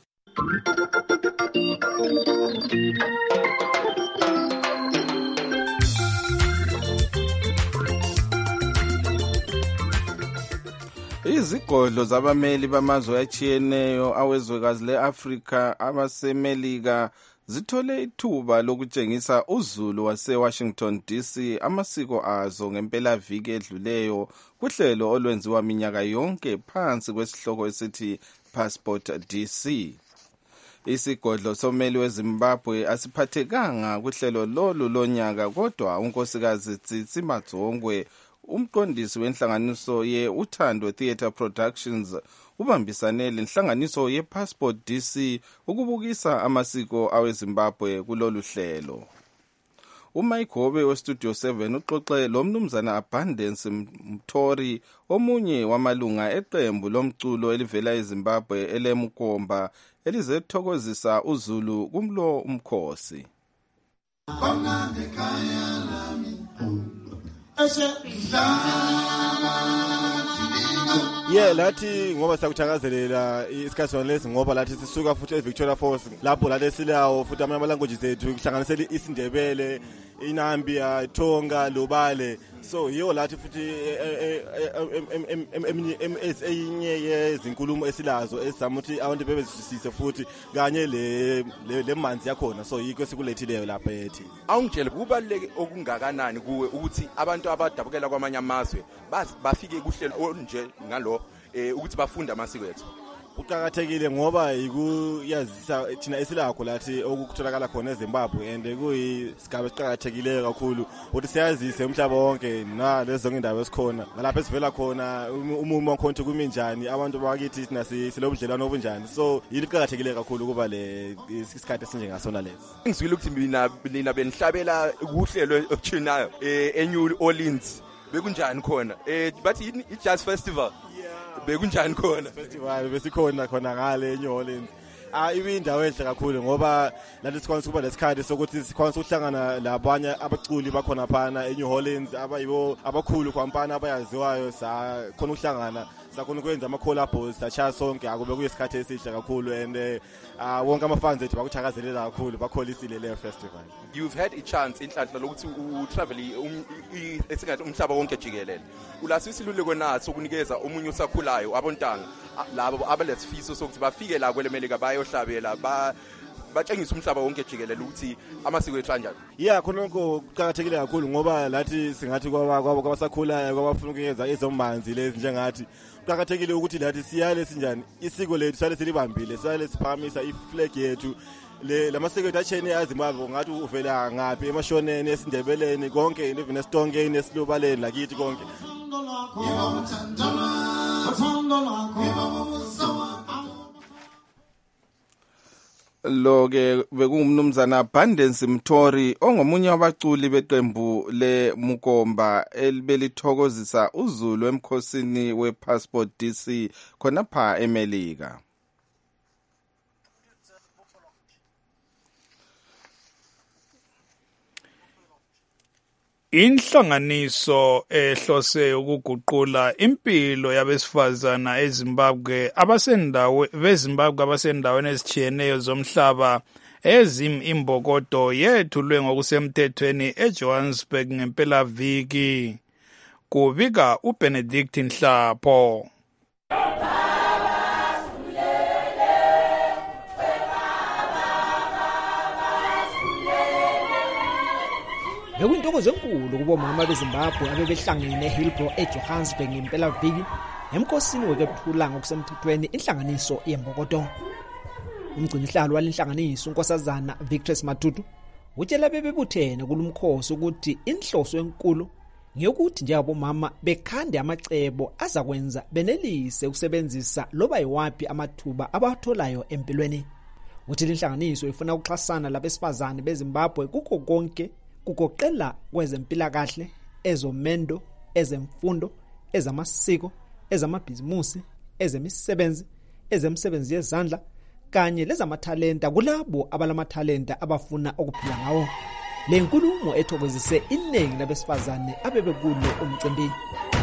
U: Izigodlo zabameli bamazwe atshiyeneyo awezwekazi leAfrika abaseMelika zithole ithuba lokutshengisa uZulu wase-Washington DC amasiko azo ngempelaviki edluleyo kuhlelo olwenziwa minyaka yonke phansi kwesihloko esithi Passport DC. Isigodlo someli weZimbabwe asiphathekanga kuhlelo lolu lonyaka, kodwa unkosikazi Tsitsi Madzongwe, umqondisi wenhlanganiso ye-Uthando Theatre Productions, ubambisane lenhlanganiso ye-Passport DC ukubukisa amasiko aweZimbabwe kulolu hlelo. uMike Hobe weStudio 7 uxoxe lo mnumzana Abundance Mthori, omunye wamalunga eqembu lomculo elivela eZimbabwe eleMkomba elizethokozisa uZulu kumlo umkhosi.
H: Lathi ngoba siyakuthakazelela isikhathi sonalesi ngoba lathi sisuka futhi eVictoria Falls lapho lathi silawo futhi amanye amalanguages ethu kuhlanganisela isiNdebele, iNambia, Tonga, Lobale. So yiyo lathi futhi enye yezinkulumo esilazo esamuthi abantu bebezisise futhi kanye le manzi yakhona. So yikho sikulethileyo lapha ethi.
K: Awungitshele kubaluleke okungakanani kuwe ukuthi abantu abadabukela kwamanye amazwe bafike kuhlelo onje ngalo ukuthi bafunde amasiko ethu.
H: Kuqhakathekile ngoba ikuyazisa thina esilakho lathi okutholakala khona eZimbabwe, and kuyisigaba esiqhakathekileyo kakhulu ukuthi siyazise umhlaba wonke nalezo zonke indawo esikhona nalapha esivela khona umumo wakhona kuminjani, abantu bakithi thina silobudlelwano obunjani. So yiliqhakathekile kakhulu kuba le isikhathi esinjengasona lesi.
K: Ngizwile ukuthi mina benihlabela kuhlelo okuchinayo eNew Orleans. Bekunjani khona? Bathi i-Jazz Festival. Bekunjani khona?
H: Festival besikhona khona ngale eNew Orleans. Ibindawo enhle kakhulu ngoba lathi sikwanisa ukuba lesikhathi sokuthi sikwanisa ukuhlangana labanye abaculi bakhona phana eNew Orleans abayibo abakhulu kwampana abayaziwayo, sakhona ukuhlangana, sakhona ukwenza ama-collabs, sachaya sonke. Akube kuyisikhathi esihle kakhulu, and wonke ama-fans ethu bakuthakazelela kakhulu, bakholisile leyo festival.
K: You've had a chance inhlanhla lokuthi utravel esingathi umhlaba wonke jikelele. Ulasisi luleko nathi ukunikeza omunye usakhulayo abontanga labo abalesifiso sokuthi bafike la kwelemelika bayohlabela batshengisa umhlaba wonke jikelele ukuthi amasiko ethu kanjani.
H: Khona lokho kuqhakathekile kakhulu ngoba lathi singathi kwabasakhulayo kwabafuna ukwenza ezomanzi lezi njengathi kuqhakathekile ukuthi lathi siyale sinjani isiko lethu sale silibambile, sale siphakamisa iflag yethu. Lamasiko ethu achene eZimbabwe ngathi uvela ngaphi, emashoneni, esiNdebeleni, konke even eStongeni, esilobaleni lakithi konke.
U: Lo-ke bekungumnumzana Abundance Mthori ongomunye wabaculi beqembu leMkomba elibelithokozisa uZulu emkhosini wePassport DC khonapha eMelika.
V: Inhlanganiso ehlose ukuguqula impilo yabesifazana eZimbabwe abasendaweni ezitshiyeneyo zomhlaba Imbokodo yethulwe ngokusemthethweni eJohannesburg ngempelaviki. Kubika uBenedict Nhlapho.
L: Bekuyintokozo enkulu kubomama beZimbabwe abebehlangene eHillbrow eJohannesburg ngempelaviki emkhosini wekuthula ngokusemthethweni inhlanganiso yeMbokodo. Umgcinihlalo walenhlanganiso unkosazana Victress Matutu utshela bebebuthene kulumkhosi ukuthi inhloso enkulu ngiyokuthi njengabomama bekhande amacebo azakwenza benelise ukusebenzisa loba yiwapi amathuba abatholayo empilweni. Uthi inhlanganiso ifuna ukuxhasana labesifazane beZimbabwe kukho konke, kugoqela kwezempilakahle, ezomendo, ezemfundo, ezamasiko, ezamabhizimusi, ezemisebenzi yezandla kanye lezamathalenta kulabo abalamathalenta abafuna ukuphila ngawo. Le nkulumo ethokozise iningi labesifazane abebekulo umcimbi.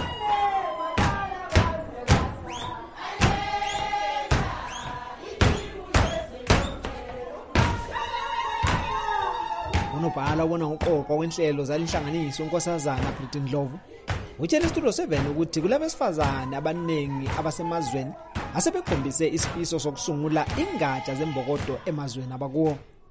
L: Unobhala wona uqoqo wenhlelo zalenhlanganiso unkosazana Britain Ndlovu utshela Studio 7 ukuthi kulabesifazane abaningi abasemazweni asebekhombise isifiso sokusungula ingatsha zeMbokodo emazweni abakuwo.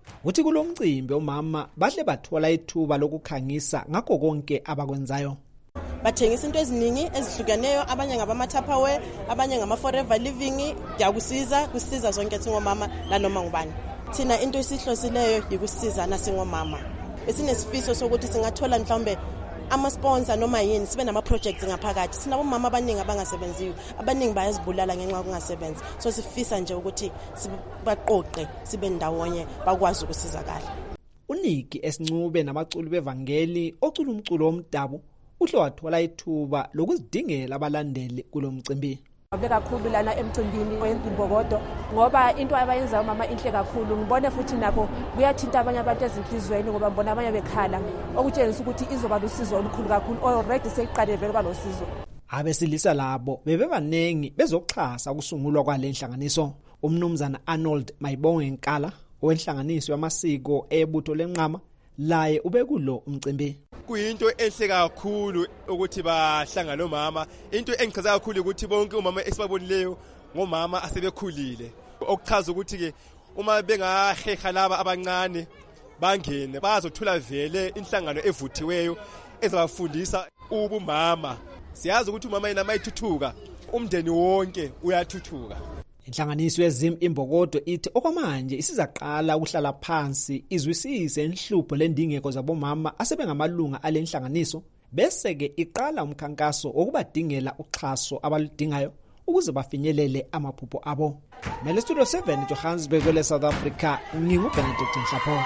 L: uthi kulo mcimbi omama bahle bathola ithuba lokukhangisa ngakho konke abakwenzayo.
A: Bathengisa into eziningi ezihlukeneyo, abanye ngabama-Tupperware, abanye ngama-Forever Living. Kusiza zonke singomama lanoma ngubani. Thina into esihlosileyo yikusizana singomama. Esinesifiso sokuthi singathola mhlawumbe ama-sponsor noma yini, sibe nama-projects ngaphakathi. Sinabomama abaningi abangasebenziyo, abaningi bayazibulala ngenxa yokungasebenzi. So sifisa nje ukuthi sibaqoqe, sibe ndawonye, bakwazi ukusizakala.
L: uNiki Esincube nabaculi bevangeli ocula umculo womdabu uhle wathola ithuba lokuzidingela abalandeli kulo mcimbi.
P: Kakhulu lana emcimbini weNdimbokodo ngoba into abayenza umama inhle kakhulu. Ngibone futhi nakho kuyathinta abanye abantu ezinhlizweni ngoba ngibona abanye bekhala okutshengisa ukuthi izoba lusizo olukhulu kakhulu. Already seyiqale vele balosizo.
L: Abesilisa labo bebebanengi bezoxhasa ukusungulwa kwale nhlanganiso. Umnumzana Arnold Mayibonge Nkala owenhlanganiso yamasiko ebutho lenqama laye ubekulo umcimbi.
H: Kuyinto enhle kakhulu ukuthi bahlangana nomama. Into engichaza kakhulu ukuthi bonke umama esibabonileyo ngomama asebekhulile. Okuchaza ukuthi ke uma bengaheha laba abancane bangene bazothola vele inhlangano evuthiweyo ezabafundisa ubumama. Siyazi ukuthi umama yena mayithuthuka umndeni wonke uyathuthuka.
L: Inhlanganiso yeZim Imbokodo ithi okwamanje isizaqala ukuhlala phansi izwisise inhlupho lendingeko zabomama asebengamalunga alenhlanganiso bese ke iqala umkhankaso okubadingela uxhaso abaludingayo ukuze bafinyelele amaphupho abo. Mele Studio 7 Johannesburg kwele South Africa, nginguBenedict Nhlapho.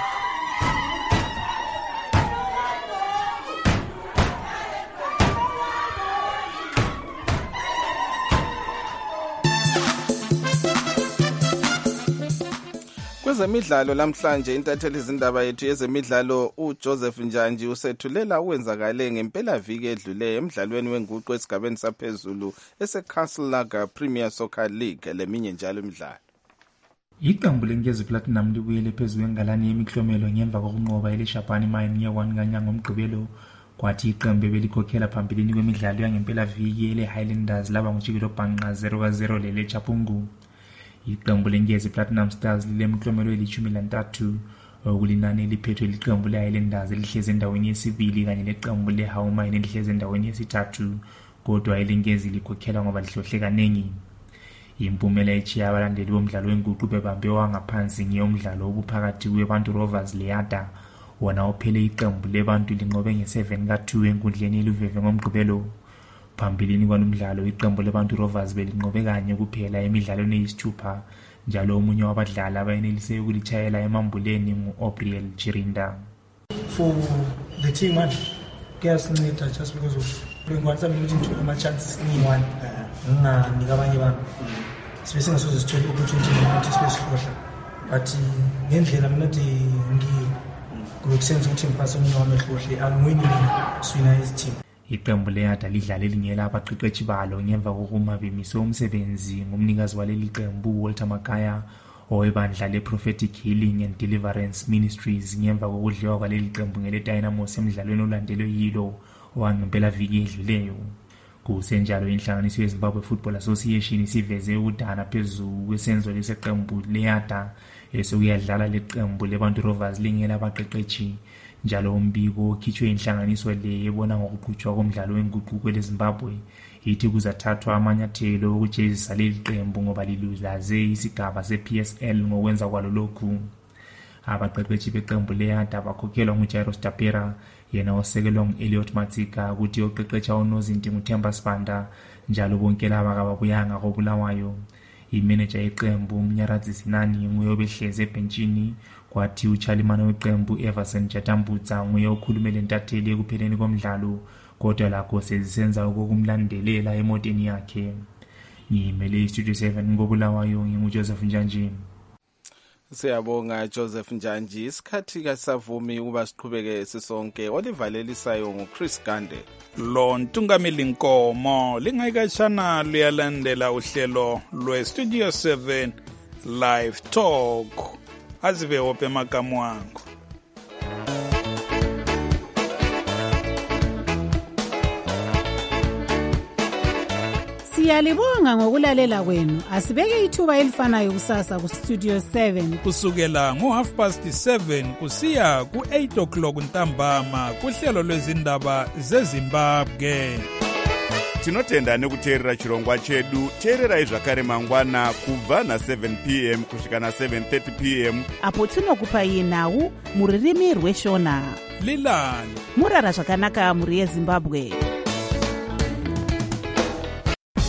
U: Kwezemidlalo lamhlanje intatheli izindaba yethu yezemidlalo uJoseph Njanji usethulela ukwenzakale ngempela viki edluleyo emidlalweni wenguqu esigabeni saphezulu eseCastle Lager Premier Soccer League leminye njalo imidlalo.
R: Iqembu leNkezi Platinum libuyele phezulu engalani yemiklomelo ngemva kokunqoba eLeshabhani Mine ye-1 kanyanga ngomgqibelo. Kwathi iqembu belikhokhela phambilini kwemidlalo yangempela viki ele-Highlanders laba ngojikelo bhanqa 0-0 leleChapungu. Iqembu leNkezi Platinum Stars lilemklomelo eli-13 okulinani eliphethwe liqembu le-Highlanders elihlezi endaweni yesibili kanye leqembu le-Howmine elihlezi endaweni yesithathu, kodwa ileNkezi likhokhela ngoba lihlohle kanengi. Impumela echiya abalandeli bomdlalo wenguqu bebambe wangaphansi ngeyomdlalo obuphakathi kweBantu Rovers leYada, wona ophele iqembu leBantu linqobe nge-7-2 enkundleni eluveve ngomgqibelo. Phambilini kwalomdlalo iqembu leBantu Rovers belinqobe kanye kuphela emidlalweni eyisithupha, njalo omunye wabadlali abayenelise ukulitshayela emambuleni ngu-Obriel Chirinda.
S: For the team, man, kuyasinceda just because of ngwantsami ukuthi ngithole ama-chances ngiyi-1 nginganika abanye abantu sibe singasoze sithole i-opportunity nokuthi sibe sihlohla, but ngendlela mina nti ngokusenza ukuthi ngiphase omunye wami ehlohle angwini swina his team.
R: Iqembu leYada lidlala elingela abaqeqeshi balo ngemva kokuma bemise umsebenzi ngumnikazi waleli qembu Walter Makaya owebandla le-Prophetic Healing and Deliverance Ministries ngemva kokudliwa kwaleli qembu ngele-Dynamos emidlalweni olandelwe yilo owangempela viki edluleyo. Kusenjalo inhlanganiso yeZimbabwe Football Association isiveze udana phezulu kwesenzo leseqembu leYada esokuyadlala leqembu leBantu Rovers lingela abaqeqeshi. Njalo umbiko okhitshwe inhlanganiso le ebona ngokuqhutshwa komdlalo wenguqu kweleZimbabwe ithi kuzathathwa amanyathelo okujezisa leli qembu ngoba lilulaze isigaba se-PSL ngokwenza kwalo lokhu. Abaqeqeshi beqembu leYada bakhokhelwa nguJairos Tapera, yena osekelwa ngu-Elliot Matsika, ukuthi oqeqesha uNozinti nguThemba Sibanda, njalo bonke laba kababuyanga koBulawayo. Imeneja yeqembu uMnyaradzi Sinani nguye obehleze ebhentshini, kwathi uChalimane weqembu Everson Jatambutsa nguye okhulumele entatheli ekupheleni komdlalo, kodwa lakho sezisenza okokumlandelela emoteni yakhe. Ngimele iStudio 7 ngoBulawayo, nginguJoseph Njanji.
U: Siyabonga Joseph Njanji. Isikhathi kasavumi ukuba siqhubeke sisonke. Olivalelisayo nguChris Gande.
V: Lo Ntungamili Nkomo lingayikashana luyalandela uhlelo lweStudio 7 Live Talk. Azive ope makamu wangu.
B: Siyalibonga ngokulalela kwenu. Asibeke ithuba elifanayo kusasa ku Studio 7
V: kusukela ngo7:30 kusiya ku8 ntambama kuhlelo lwezindaba zeZimbabwe.
T: Tinotenda nekuteerera chirongwa chedu. Teererai zvakare mangwana kubva na7 p.m. kusvika na7:30 p.m.
W: apo tinokupai nhau muririmi rweshona.
V: Lilani
W: murara zvakanaka muri yeZimbabwe.